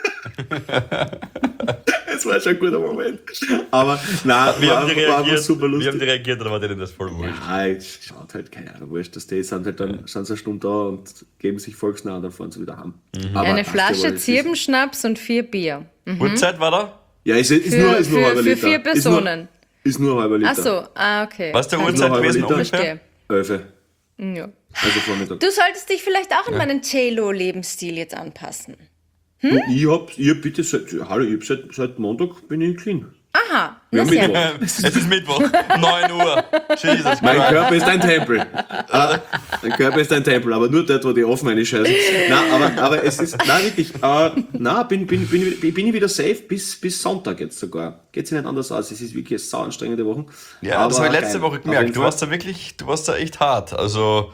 [SPEAKER 6] Es war schon ein guter Moment. Aber, nein,
[SPEAKER 7] Wir
[SPEAKER 6] war,
[SPEAKER 7] haben die
[SPEAKER 6] war einfach
[SPEAKER 7] reagiert,
[SPEAKER 6] super
[SPEAKER 7] wir
[SPEAKER 6] lustig.
[SPEAKER 7] haben die reagiert, oder war denen das voll wurscht?
[SPEAKER 6] Ja, es schaut halt, keine Ahnung, wurscht, dass die sind halt dann, sind sie eine Stunde da und geben sich volksnah, und dann fahren sie wieder heim. Aber
[SPEAKER 5] Eine
[SPEAKER 6] passt ja wohl,
[SPEAKER 5] Flasche
[SPEAKER 6] es ist-
[SPEAKER 5] Zirbenschnaps und vier Bier.
[SPEAKER 7] Uhrzeit war da?
[SPEAKER 6] Ja, ist, ist
[SPEAKER 5] Für,
[SPEAKER 6] nur, ist nur ein
[SPEAKER 5] für,
[SPEAKER 6] halber
[SPEAKER 5] für
[SPEAKER 6] Liter.
[SPEAKER 5] vier Personen.
[SPEAKER 6] Ist nur, ist nur ein halber Liter.
[SPEAKER 5] Ach so, ah, okay.
[SPEAKER 7] Was ist der
[SPEAKER 5] Kann
[SPEAKER 7] Uhrzeit
[SPEAKER 6] noch
[SPEAKER 7] gewesen
[SPEAKER 6] halber
[SPEAKER 7] ungefähr?
[SPEAKER 5] Verstehe.
[SPEAKER 6] Elfe,
[SPEAKER 5] Ja.
[SPEAKER 6] also Vormittag.
[SPEAKER 5] Du solltest dich vielleicht auch an meinen J-Lo-Lebensstil jetzt anpassen.
[SPEAKER 6] Du, ich hab, ich hab bitte seit, hallo, ich hab seit, seit Montag bin ich clean.
[SPEAKER 5] Aha,
[SPEAKER 6] Ja,
[SPEAKER 5] na sehr
[SPEAKER 6] Mittwoch.
[SPEAKER 5] gut.
[SPEAKER 7] Es ist Mittwoch, neun Uhr. Jesus
[SPEAKER 6] Mein
[SPEAKER 7] Christ.
[SPEAKER 6] Körper ist ein Tempel. äh, mein Körper ist ein Tempel, aber nur dort, wo die offen eine Scheiße. Nein, aber, aber es ist, nein, wirklich, äh, nein, bin, bin, bin, bin ich wieder safe bis, bis Sonntag jetzt sogar. Geht sich nicht anders aus, es ist wirklich eine sau anstrengende Woche.
[SPEAKER 7] Ja, das
[SPEAKER 6] Aber
[SPEAKER 7] habe ich letzte
[SPEAKER 6] geil.
[SPEAKER 7] Woche
[SPEAKER 6] Auf
[SPEAKER 7] gemerkt.
[SPEAKER 6] jeden
[SPEAKER 7] Du
[SPEAKER 6] Fall.
[SPEAKER 7] warst da wirklich, du warst da echt hart. Also,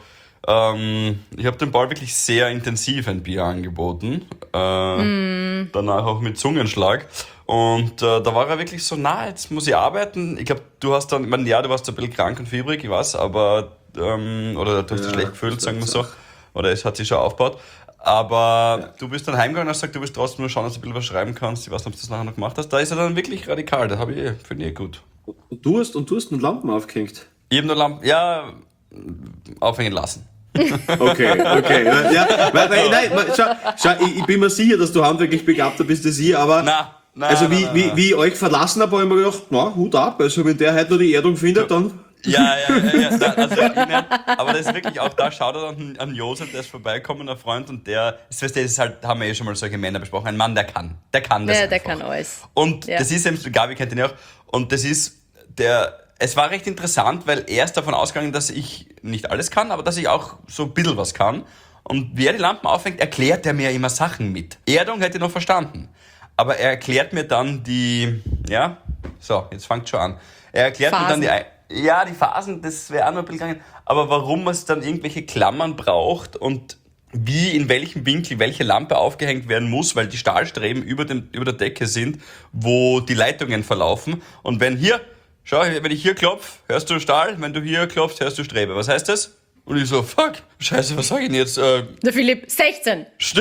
[SPEAKER 7] Ähm, ich habe dem Paul wirklich sehr intensiv ein Bier angeboten. Äh, mm. Danach auch mit Zungenschlag. Und äh, da war er wirklich so, na, jetzt muss ich arbeiten. Ich glaube, du hast dann, ich meine, ja, du warst ein bisschen krank und fiebrig, ich weiß, aber, ähm, oder du hast dich
[SPEAKER 6] Ja,
[SPEAKER 7] schlecht gefühlt, sagen wir so.
[SPEAKER 6] auch.
[SPEAKER 7] Oder es hat sich schon aufgebaut. Aber ja. Du bist dann heimgegangen und hast gesagt, du willst trotzdem nur schauen, dass du ein bisschen was schreiben kannst. Ich weiß nicht, ob du das nachher noch gemacht hast. Da ist er dann wirklich radikal, das habe ich, finde ich gut.
[SPEAKER 6] Und du hast, und du hast einen Lampen aufgehängt.
[SPEAKER 7] Ich habe nur Lampen, ja, aufhängen lassen.
[SPEAKER 6] Okay, okay. Ja, weil, weil, nein, schau, schau ich, ich bin mir sicher, dass du handwerklich begabter bist als ich, aber
[SPEAKER 7] Na, na,
[SPEAKER 6] also wie,
[SPEAKER 7] na, na,
[SPEAKER 6] wie,
[SPEAKER 7] na.
[SPEAKER 6] wie ich euch verlassen habe, habe ich mir gedacht, na, Hut ab. Also wenn der heute noch die Erdung findet, dann...
[SPEAKER 7] Ja, ja, ja, ja. Da, also, ich mein, aber das ist wirklich auch da, schaut er an, an Josef, der ist vorbeikommen, ein Freund, und der, das, das ist halt, haben wir eh schon mal solche Männer besprochen, ein Mann, der kann, der kann das
[SPEAKER 5] Ja,
[SPEAKER 7] einfach.
[SPEAKER 5] der kann alles.
[SPEAKER 7] Und
[SPEAKER 5] Ja.
[SPEAKER 7] das ist eben, Gabi kennt ihn ja auch, und das ist der, es war recht interessant, weil er ist davon ausgegangen, dass ich nicht alles kann, aber dass ich auch so ein bisschen was kann. Und wie er die Lampen aufhängt, erklärt er mir immer Sachen mit. Erdung hätte ich noch verstanden. Aber er erklärt mir dann die, ja, so, jetzt fängt schon an. Er erklärt
[SPEAKER 5] Phasen.
[SPEAKER 7] mir dann die, ja, die Phasen, das wäre auch noch ein bisschen gegangen. Aber warum es dann irgendwelche Klammern braucht und wie, in welchem Winkel welche Lampe aufgehängt werden muss, weil die Stahlstreben über, dem, über der Decke sind, wo die Leitungen verlaufen. Und wenn hier, schau, wenn ich hier klopfe, hörst du Stahl, wenn du hier klopfst, hörst du Strebe. Was heißt das? Und ich so, fuck, scheiße, was sag ich denn jetzt? Äh,
[SPEAKER 5] Der Philipp, sechzehn.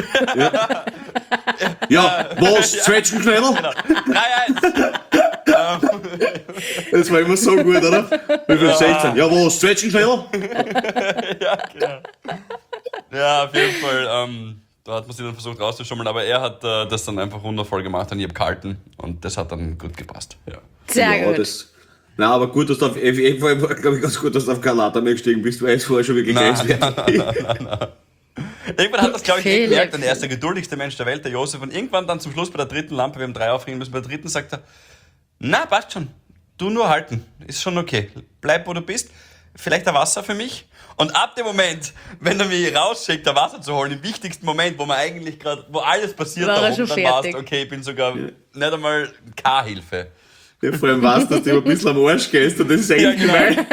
[SPEAKER 6] Ja, was? Zwetschgenknödel?
[SPEAKER 7] Genau. drei eins.
[SPEAKER 6] Das war immer so gut, oder? Wie viel? sechzehn. Ja, was? Zwetschgenknödel?
[SPEAKER 7] Ja, genau. Ja, auf jeden Fall. Ähm, da hat man sich dann versucht rauszuschummeln, aber er hat äh, das dann einfach wundervoll gemacht und ich habe gehalten und das hat dann gut gepasst. Ja.
[SPEAKER 5] Sehr
[SPEAKER 6] Ja,
[SPEAKER 5] gut.
[SPEAKER 6] das... Na, aber gut, dass du auf, ich war, glaube ich, ganz gut, dass du auf kein Later mehr gestiegen bist, weil es vorher schon wirklich
[SPEAKER 7] Nein,
[SPEAKER 6] grenzwertig.
[SPEAKER 7] Irgendwann hat das, glaube ich, eh
[SPEAKER 5] Philipp.
[SPEAKER 7] gemerkt und er ist der geduldigste Mensch der Welt, der Josef. Und irgendwann dann zum Schluss bei der dritten Lampe, wir haben drei aufhängen müssen, bei der dritten sagt er, na, passt schon, du nur halten, ist schon okay, bleib wo du bist, vielleicht ein Wasser für mich. Und ab dem Moment, wenn er mich rausschickt, ein Wasser zu holen, im wichtigsten Moment, wo man eigentlich gerade, wo alles passiert
[SPEAKER 5] War er
[SPEAKER 7] da oben,
[SPEAKER 5] schon
[SPEAKER 7] dann war's,
[SPEAKER 5] fertig.
[SPEAKER 7] okay, ich bin sogar nicht einmal K-Hilfe.
[SPEAKER 6] Ja, vor allem weißt du, dass du immer ein bisschen am Arsch gehst und das ist echt
[SPEAKER 7] Ja, genau.
[SPEAKER 6] gemein.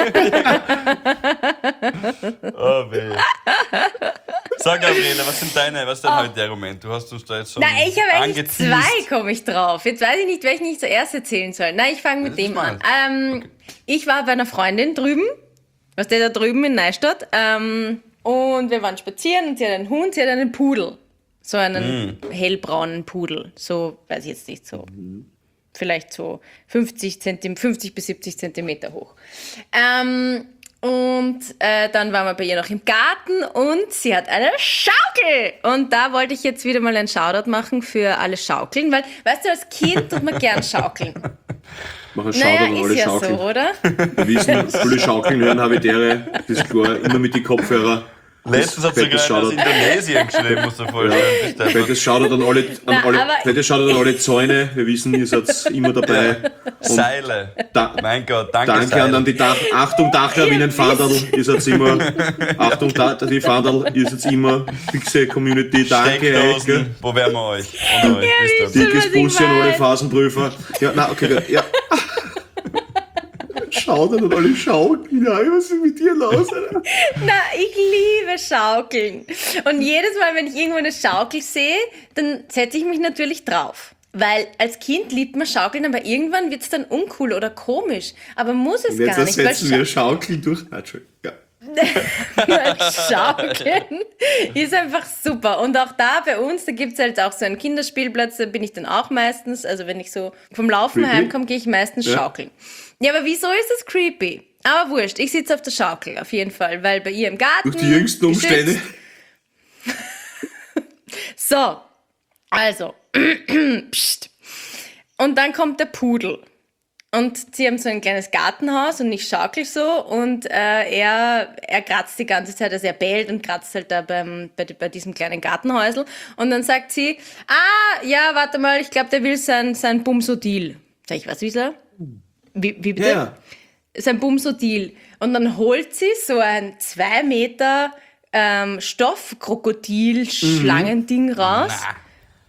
[SPEAKER 7] Oh, weh. Sag, Gabriele, was sind deine, was ist dein heute Argument? Du hast uns da jetzt schon
[SPEAKER 5] Na, ich habe eigentlich
[SPEAKER 7] angeteased.
[SPEAKER 5] zwei, komme ich drauf. Jetzt weiß ich nicht, welchen ich zuerst erzählen soll. Nein, ich fange mit
[SPEAKER 7] Das ist
[SPEAKER 5] dem an.
[SPEAKER 7] spannend.
[SPEAKER 5] Ähm, Ich war bei einer Freundin drüben, was der da drüben in Neustadt, ähm, und wir waren spazieren und sie hat einen Hund, sie hat einen Pudel. So einen
[SPEAKER 7] Mm.
[SPEAKER 5] hellbraunen Pudel. So, weiß ich jetzt nicht, so vielleicht so fünfzig, Zentim- fünfzig bis siebzig Zentimeter hoch. Ähm, und äh, dann waren wir bei ihr noch im Garten und sie hat eine Schaukel. Und da wollte ich jetzt wieder mal einen Shoutout machen für alle Schaukeln, weil, weißt du, als Kind tut man gern schaukeln.
[SPEAKER 6] Mach einen
[SPEAKER 5] Naja,
[SPEAKER 6] Shoutout an
[SPEAKER 5] ist
[SPEAKER 6] alle
[SPEAKER 5] ja
[SPEAKER 6] Schaukeln.
[SPEAKER 5] so, oder?
[SPEAKER 6] Wir wissen, viele Schaukeln hören Habitäre, das ist klar, immer mit den Kopfhörer.
[SPEAKER 7] Letztens hat
[SPEAKER 6] Fettes
[SPEAKER 7] sogar einer aus
[SPEAKER 6] Shoutout.
[SPEAKER 7] Indonesien geschrieben, musst du dir vorstellen. Bist du einfach-
[SPEAKER 6] Fettes Shoutout an alle, an
[SPEAKER 5] Na,
[SPEAKER 6] alle,
[SPEAKER 5] aber-
[SPEAKER 6] fettes Shoutout an alle Zäune. Wir wissen, ihr seid immer dabei. Und
[SPEAKER 7] Seile.
[SPEAKER 6] da,
[SPEAKER 7] Mein Gott, danke,
[SPEAKER 6] danke
[SPEAKER 7] Seile.
[SPEAKER 6] an, an die Dach, Achtung Dachlawinen-Fahndal, ihr seid immer, Achtung da, die Fahndal, ihr seid immer fixe Community, danke euch. Gell?
[SPEAKER 7] Steckdosen, wo wären wir euch? Ohne euch, wisst ihr.
[SPEAKER 5] wie-
[SPEAKER 6] Dickes
[SPEAKER 5] was ich
[SPEAKER 6] Bussi an alle
[SPEAKER 5] mein.
[SPEAKER 6] Phasenprüfer. Ja, na, okay, gut, ja. Shoutout an alle Schaukeln, ja, was ist mit dir los, Alter?
[SPEAKER 5] Na, ich liebe Schaukeln. Und jedes Mal, wenn ich irgendwo eine Schaukel sehe, dann setze ich mich natürlich drauf. Weil als Kind liebt man Schaukeln, aber irgendwann wird es dann uncool oder komisch. Aber muss es
[SPEAKER 6] Und jetzt
[SPEAKER 5] gar nicht, weil
[SPEAKER 6] ersetzen wir Schaukeln durch, ah, Entschuldigung, ja.
[SPEAKER 5] Weil Schaukeln ist einfach super. Und auch da bei uns, da gibt es halt auch so einen Kinderspielplatz, da bin ich dann auch meistens, also wenn ich so vom Laufen
[SPEAKER 6] Creepy?
[SPEAKER 5] heimkomme, gehe ich meistens
[SPEAKER 6] Ja.
[SPEAKER 5] schaukeln. Ja, aber wieso ist das creepy? Aber wurscht, ich sitze auf der Schaukel auf jeden Fall, weil bei ihr im Garten...
[SPEAKER 6] Durch die jüngsten Umstände.
[SPEAKER 5] geschützt. So, also, Psst. Und dann kommt der Pudel. Und sie haben so ein kleines Gartenhaus und ich schaukel so und äh, er, er kratzt die ganze Zeit, also er bellt und kratzt halt da beim, bei, bei diesem kleinen Gartenhäusl. Und dann sagt sie, ah, ja, warte mal, ich glaube, der will sein, sein Bumsodil. Sag ich, was will er? Wie, wie bitte?
[SPEAKER 6] Ja.
[SPEAKER 5] Sein Bumsodil. Und dann holt sie so ein zwei Meter ähm, Stoffkrokodil-Schlangending raus.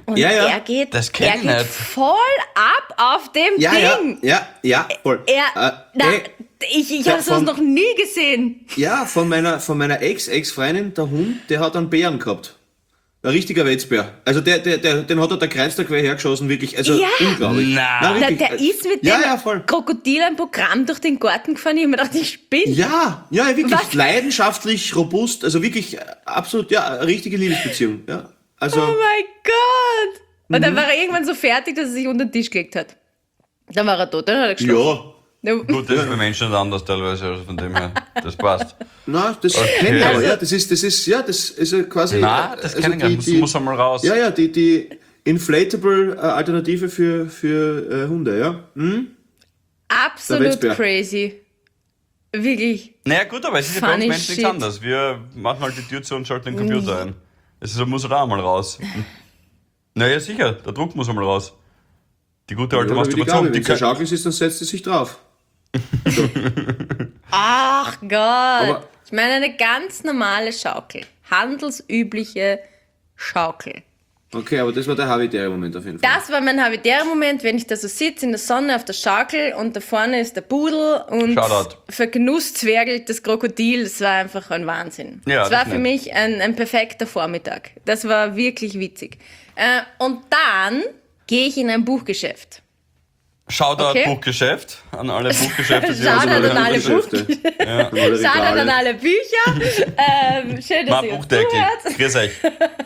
[SPEAKER 5] Und
[SPEAKER 6] Ja, ja.
[SPEAKER 5] er geht,
[SPEAKER 7] Das kenn
[SPEAKER 5] er
[SPEAKER 7] ich
[SPEAKER 5] geht
[SPEAKER 7] nicht.
[SPEAKER 5] voll ab auf dem
[SPEAKER 6] Ja, ja,
[SPEAKER 5] Ding.
[SPEAKER 6] ja, ja, voll.
[SPEAKER 5] Er,
[SPEAKER 6] Äh,
[SPEAKER 5] na,
[SPEAKER 6] ey,
[SPEAKER 5] ich ich
[SPEAKER 6] ja,
[SPEAKER 5] habe sowas
[SPEAKER 6] von-
[SPEAKER 5] noch nie gesehen.
[SPEAKER 6] ja, von meiner, von meiner Ex-Ex-Freundin, der Hund, der hat einen Bären gehabt. Ein richtiger Wetzbär. Also der, der, der, den hat er der Kreis da quer hergeschossen, wirklich. Also
[SPEAKER 5] Ja.
[SPEAKER 6] unglaublich.
[SPEAKER 7] Na.
[SPEAKER 6] Nein,
[SPEAKER 5] Der,
[SPEAKER 6] wirklich.
[SPEAKER 5] der ist mit
[SPEAKER 6] ja,
[SPEAKER 5] dem
[SPEAKER 6] ja, voll.
[SPEAKER 5] Krokodil ein Programm durch den Garten gefahren. Ich habe mir gedacht, ich spinne.
[SPEAKER 6] Ja, ja, wirklich
[SPEAKER 5] Was?
[SPEAKER 6] leidenschaftlich, robust, also wirklich äh, absolut, ja, eine richtige Liebesbeziehung. Ja, also,
[SPEAKER 5] Oh mein Gott! Und
[SPEAKER 6] Mhm.
[SPEAKER 5] dann war er irgendwann so fertig, dass er sich unter den Tisch gelegt hat. Dann war er tot, dann hat er geschlafen.
[SPEAKER 6] ja,
[SPEAKER 5] Ja.
[SPEAKER 7] Gut, das ist bei Menschen nicht anders teilweise, also von dem her. Das passt.
[SPEAKER 6] na, das
[SPEAKER 7] Okay.
[SPEAKER 6] kenn ich aber,
[SPEAKER 5] Also-
[SPEAKER 6] ja, das ist, das ist, ja, das ist ja quasi.
[SPEAKER 7] Na,
[SPEAKER 6] äh,
[SPEAKER 7] das
[SPEAKER 6] also
[SPEAKER 7] kenn ich gar nicht. Das muss einmal raus.
[SPEAKER 6] Ja, ja, die, die inflatable äh, Alternative für, für äh, Hunde, ja. Hm? Der
[SPEAKER 5] Absolut
[SPEAKER 6] Wetzbär.
[SPEAKER 5] crazy. Wirklich.
[SPEAKER 7] Naja gut, aber es ist ja bei uns
[SPEAKER 5] Funny
[SPEAKER 7] Menschen
[SPEAKER 5] shit.
[SPEAKER 7] nichts anderes. Wir machen halt die Tür zu und schalten den Computer ein. Es ist, muss halt auch einmal raus. Naja, sicher, der Druck muss einmal raus. Die gute alte
[SPEAKER 6] Oder wie die
[SPEAKER 7] Masturbation.
[SPEAKER 6] Gabe,
[SPEAKER 7] Die
[SPEAKER 6] wenn es ein
[SPEAKER 7] kann,
[SPEAKER 6] Schaukel ist, dann setzt sie sich drauf.
[SPEAKER 5] Ach Gott.
[SPEAKER 6] Aber-
[SPEAKER 5] ich meine, eine ganz normale Schaukel. Handelsübliche Schaukel.
[SPEAKER 6] Okay, aber das war der habitäre Moment auf jeden Fall.
[SPEAKER 5] Das war mein habitärer Moment, wenn ich da so sitze in der Sonne auf der Schaukel und da vorne ist der Pudel und
[SPEAKER 7] Shoutout.
[SPEAKER 5] vergenusszwergelt das Krokodil. Das war einfach ein Wahnsinn.
[SPEAKER 7] Ja,
[SPEAKER 5] das
[SPEAKER 7] das
[SPEAKER 5] war
[SPEAKER 7] ist
[SPEAKER 5] für
[SPEAKER 7] nett.
[SPEAKER 5] mich ein, ein perfekter Vormittag. Das war wirklich witzig. Äh, und dann gehe ich in ein Buchgeschäft.
[SPEAKER 7] Shoutout
[SPEAKER 5] Okay.
[SPEAKER 7] Buchgeschäft an alle Buchgeschäfte, die
[SPEAKER 5] Shoutout
[SPEAKER 7] uns
[SPEAKER 5] an alle
[SPEAKER 6] Geschäfte.
[SPEAKER 7] Ja.
[SPEAKER 6] An alle
[SPEAKER 5] Shoutout an
[SPEAKER 6] Regale.
[SPEAKER 5] alle Bücher. ähm, schön, dass
[SPEAKER 7] Mal
[SPEAKER 5] ihr uns
[SPEAKER 7] Buchdeckel.
[SPEAKER 5] zuhört.
[SPEAKER 7] Grüß euch.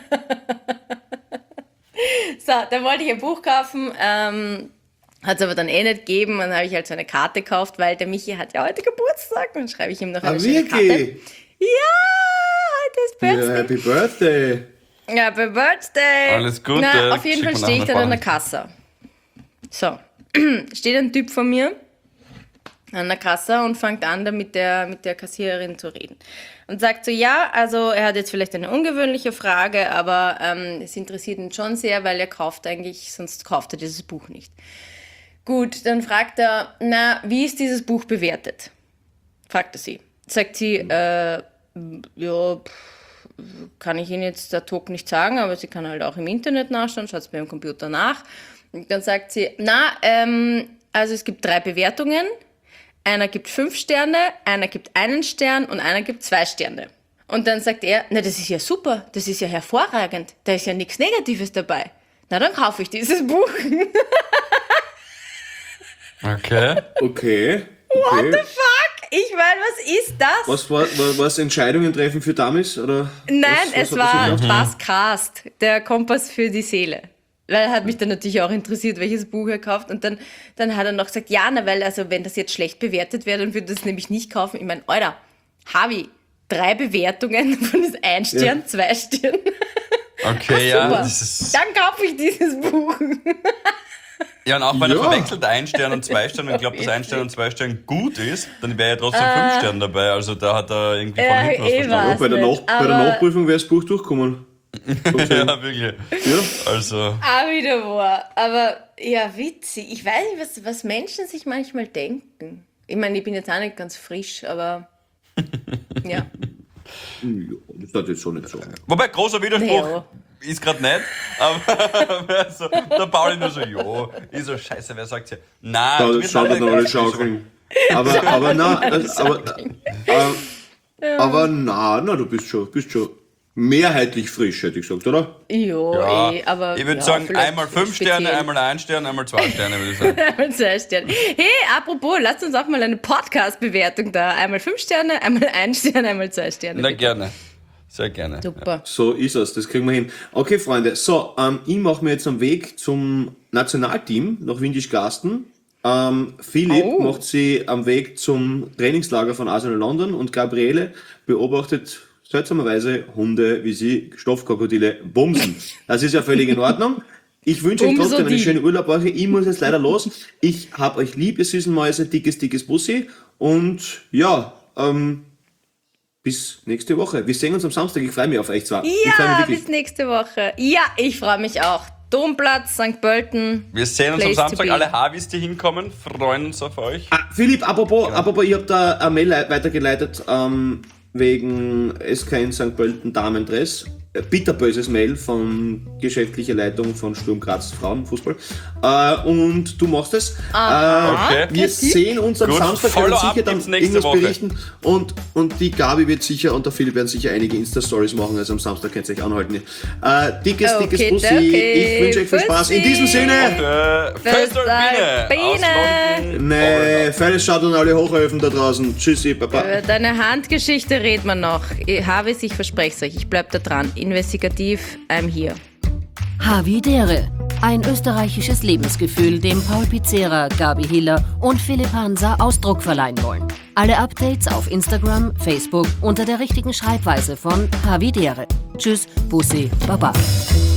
[SPEAKER 5] So, dann wollte ich ein Buch kaufen, ähm, hat es aber dann eh nicht gegeben. Und dann habe ich halt so eine Karte gekauft, weil der Michi hat ja heute Geburtstag. Und dann schreibe ich ihm noch eine
[SPEAKER 6] Ah,
[SPEAKER 5] schöne Karte.
[SPEAKER 6] wirklich?
[SPEAKER 5] Ja, heute ist
[SPEAKER 6] Ja,
[SPEAKER 5] Birthday.
[SPEAKER 6] Happy Birthday.
[SPEAKER 5] Ja, Happy Birthday.
[SPEAKER 7] Alles Gute.
[SPEAKER 5] Na, auf jeden Fall
[SPEAKER 7] Schick mir
[SPEAKER 5] stehe ich
[SPEAKER 7] nachher
[SPEAKER 5] dann an der
[SPEAKER 7] eine
[SPEAKER 5] Kasse. So, steht ein Typ vor mir an der Kasse und fängt an, da mit der, mit der Kassiererin zu reden. Und sagt so, ja, also er hat jetzt vielleicht eine ungewöhnliche Frage, aber ähm, es interessiert ihn schon sehr, weil er kauft eigentlich, sonst kauft er dieses Buch nicht. Gut, dann fragt er, na, wie ist dieses Buch bewertet? Fragt er sie. Sagt sie, äh, ja, pff, kann ich Ihnen jetzt der Talk nicht sagen, aber sie kann halt auch im Internet nachschauen, schaut es bei ihrem Computer nach. Und dann sagt sie, na, ähm, also es gibt drei Bewertungen. Einer gibt fünf Sterne, einer gibt einen Stern und einer gibt zwei Sterne. Und dann sagt er, na, das ist ja super, das ist ja hervorragend, da ist ja nichts Negatives dabei. Na, dann kaufe ich dieses Buch.
[SPEAKER 7] Okay.
[SPEAKER 6] Okay.
[SPEAKER 5] What
[SPEAKER 6] okay.
[SPEAKER 5] the fuck? Ich meine, was ist das?
[SPEAKER 6] Was war, war was Entscheidungen treffen für Damis? Oder
[SPEAKER 5] Nein,
[SPEAKER 6] was, was
[SPEAKER 5] es
[SPEAKER 6] hat
[SPEAKER 5] war
[SPEAKER 6] das gemacht?
[SPEAKER 5] Basscast, der Kompass für die Seele. Weil hat mich dann natürlich auch interessiert, welches Buch er kauft. Und dann, dann hat er noch gesagt, ja, na, weil also wenn das jetzt schlecht bewertet wäre, dann würde er das nämlich nicht kaufen. Ich meine, Alter, Harvey, drei Bewertungen von das ein Stern,
[SPEAKER 6] Ja.
[SPEAKER 5] zwei Stern.
[SPEAKER 7] Okay, ja.
[SPEAKER 5] Super.
[SPEAKER 7] Das ist,
[SPEAKER 5] Dann kaufe ich dieses Buch.
[SPEAKER 7] ja, und auch wenn er
[SPEAKER 6] Ja.
[SPEAKER 7] verwechselt ein Stern und zwei Sterne und glaubt, dass ein Stern und zwei Stern gut ist, dann wäre ja trotzdem fünf Sterne dabei. Also da hat er irgendwie von
[SPEAKER 5] Ja,
[SPEAKER 7] hinten was
[SPEAKER 5] eh
[SPEAKER 7] verstanden.
[SPEAKER 6] Ja, bei, der
[SPEAKER 5] nicht,
[SPEAKER 6] Nach bei der
[SPEAKER 5] aber-
[SPEAKER 6] Nachprüfung wäre das Buch durchgekommen.
[SPEAKER 7] Ja, wirklich.
[SPEAKER 6] Ja.
[SPEAKER 7] Also,
[SPEAKER 5] Ah, wieder wahr. Aber ja, witzig. Ich weiß nicht, was, was Menschen sich manchmal denken. Ich meine, ich bin jetzt auch nicht ganz frisch, aber ja.
[SPEAKER 6] Ja, das hat jetzt so nicht so.
[SPEAKER 7] wobei, großer Widerspruch
[SPEAKER 5] Ja.
[SPEAKER 7] ist gerade nicht, aber so, der Pauli nur so, jo, ich so, scheiße, wer sagt's hier? Nein,
[SPEAKER 6] Da
[SPEAKER 7] du wirst
[SPEAKER 6] schaut
[SPEAKER 7] alle
[SPEAKER 6] man alle
[SPEAKER 7] gleich so-
[SPEAKER 6] schaukeln. Aber, aber na, das, aber, äh, aber na, na, du bist schon, bist schon mehrheitlich frisch, hätte ich gesagt, oder?
[SPEAKER 5] Jo,
[SPEAKER 7] Ja,
[SPEAKER 5] eh, aber.
[SPEAKER 7] ich würde
[SPEAKER 5] ja,
[SPEAKER 7] sagen,
[SPEAKER 5] vielleicht
[SPEAKER 7] einmal fünf
[SPEAKER 5] speziell.
[SPEAKER 7] Sterne, einmal ein Stern, einmal zwei Sterne, würde ich sagen.
[SPEAKER 5] Einmal zwei Sterne. Hey, apropos, lasst uns auch mal eine Podcast-Bewertung da. Einmal fünf Sterne, einmal ein Stern, einmal zwei Sterne.
[SPEAKER 7] Na,
[SPEAKER 5] bitte.
[SPEAKER 7] gerne. Sehr gerne.
[SPEAKER 5] Super.
[SPEAKER 6] So ist es, das kriegen wir hin. Okay, Freunde, so, ähm, ich mache mir jetzt am Weg zum Nationalteam nach Windischgarsten. Ähm, Philipp
[SPEAKER 5] Oh.
[SPEAKER 6] macht sie am Weg zum Trainingslager von Arsenal London und Gabriele beobachtet seltsamerweise Hunde, wie sie Stoffkrokodile bumsen. Das ist ja völlig in Ordnung. Ich wünsche euch trotzdem eine
[SPEAKER 5] Bumsodi.
[SPEAKER 6] schöne Urlaubwoche. Ich muss jetzt leider los. Ich hab euch lieb, ihr süßen Mäuse. Dickes, dickes Bussi. Und ja, ähm, bis nächste Woche. Wir sehen uns am Samstag. Ich freue mich auf euch zwar. ich freue mich
[SPEAKER 5] Ja,
[SPEAKER 6] wirklich.
[SPEAKER 5] bis nächste Woche. Ja, ich freue mich auch. Domplatz, Sankt Pölten.
[SPEAKER 7] Wir sehen uns
[SPEAKER 5] Place
[SPEAKER 7] am
[SPEAKER 5] to
[SPEAKER 7] Samstag.
[SPEAKER 5] be.
[SPEAKER 7] Alle Harvis, die hinkommen, freuen uns auf euch.
[SPEAKER 6] Ah, Philipp, apropos, apropos, ich habe da eine Mail lei- weitergeleitet ähm, wegen S K in Sankt Pölten Damendress. bitterböses Mail von geschäftlicher Leitung von Sturm Graz Frauenfußball. Äh, und du machst es. Äh,
[SPEAKER 7] Okay.
[SPEAKER 6] wir sehen uns am
[SPEAKER 7] Gut,
[SPEAKER 6] Samstag,
[SPEAKER 7] Follow-up
[SPEAKER 6] werden sicher dann
[SPEAKER 7] gibt's nächste
[SPEAKER 6] irgendwas
[SPEAKER 7] Woche.
[SPEAKER 6] berichten. Und, und die Gabi wird sicher und der Philipp werden sicher einige Insta-Stories machen, also am Samstag könnt ihr euch anhalten. Äh, dickes, dickes
[SPEAKER 5] Okay,
[SPEAKER 6] Bussi.
[SPEAKER 5] okay.
[SPEAKER 6] Ich wünsche euch viel Spaß. In diesem
[SPEAKER 5] Bussi.
[SPEAKER 6] Sinne.
[SPEAKER 7] Äh, Fester Biene.
[SPEAKER 5] Biene.
[SPEAKER 7] aus London.
[SPEAKER 6] Nee, feines Schaut an alle Hochöfen da draußen. Tschüssi, Baba.
[SPEAKER 5] Über deine Handgeschichte reden wir noch. Harvis, ich verspreche es euch, ich bleib da dran. Investigativ, I'm here.
[SPEAKER 8] Havidere. Ein österreichisches Lebensgefühl, dem Paul Pizzera, Gabi Hiller und Philipp Hansa Ausdruck verleihen wollen. Alle Updates auf Instagram, Facebook unter der richtigen Schreibweise von Havidere. Tschüss, Bussi, Baba.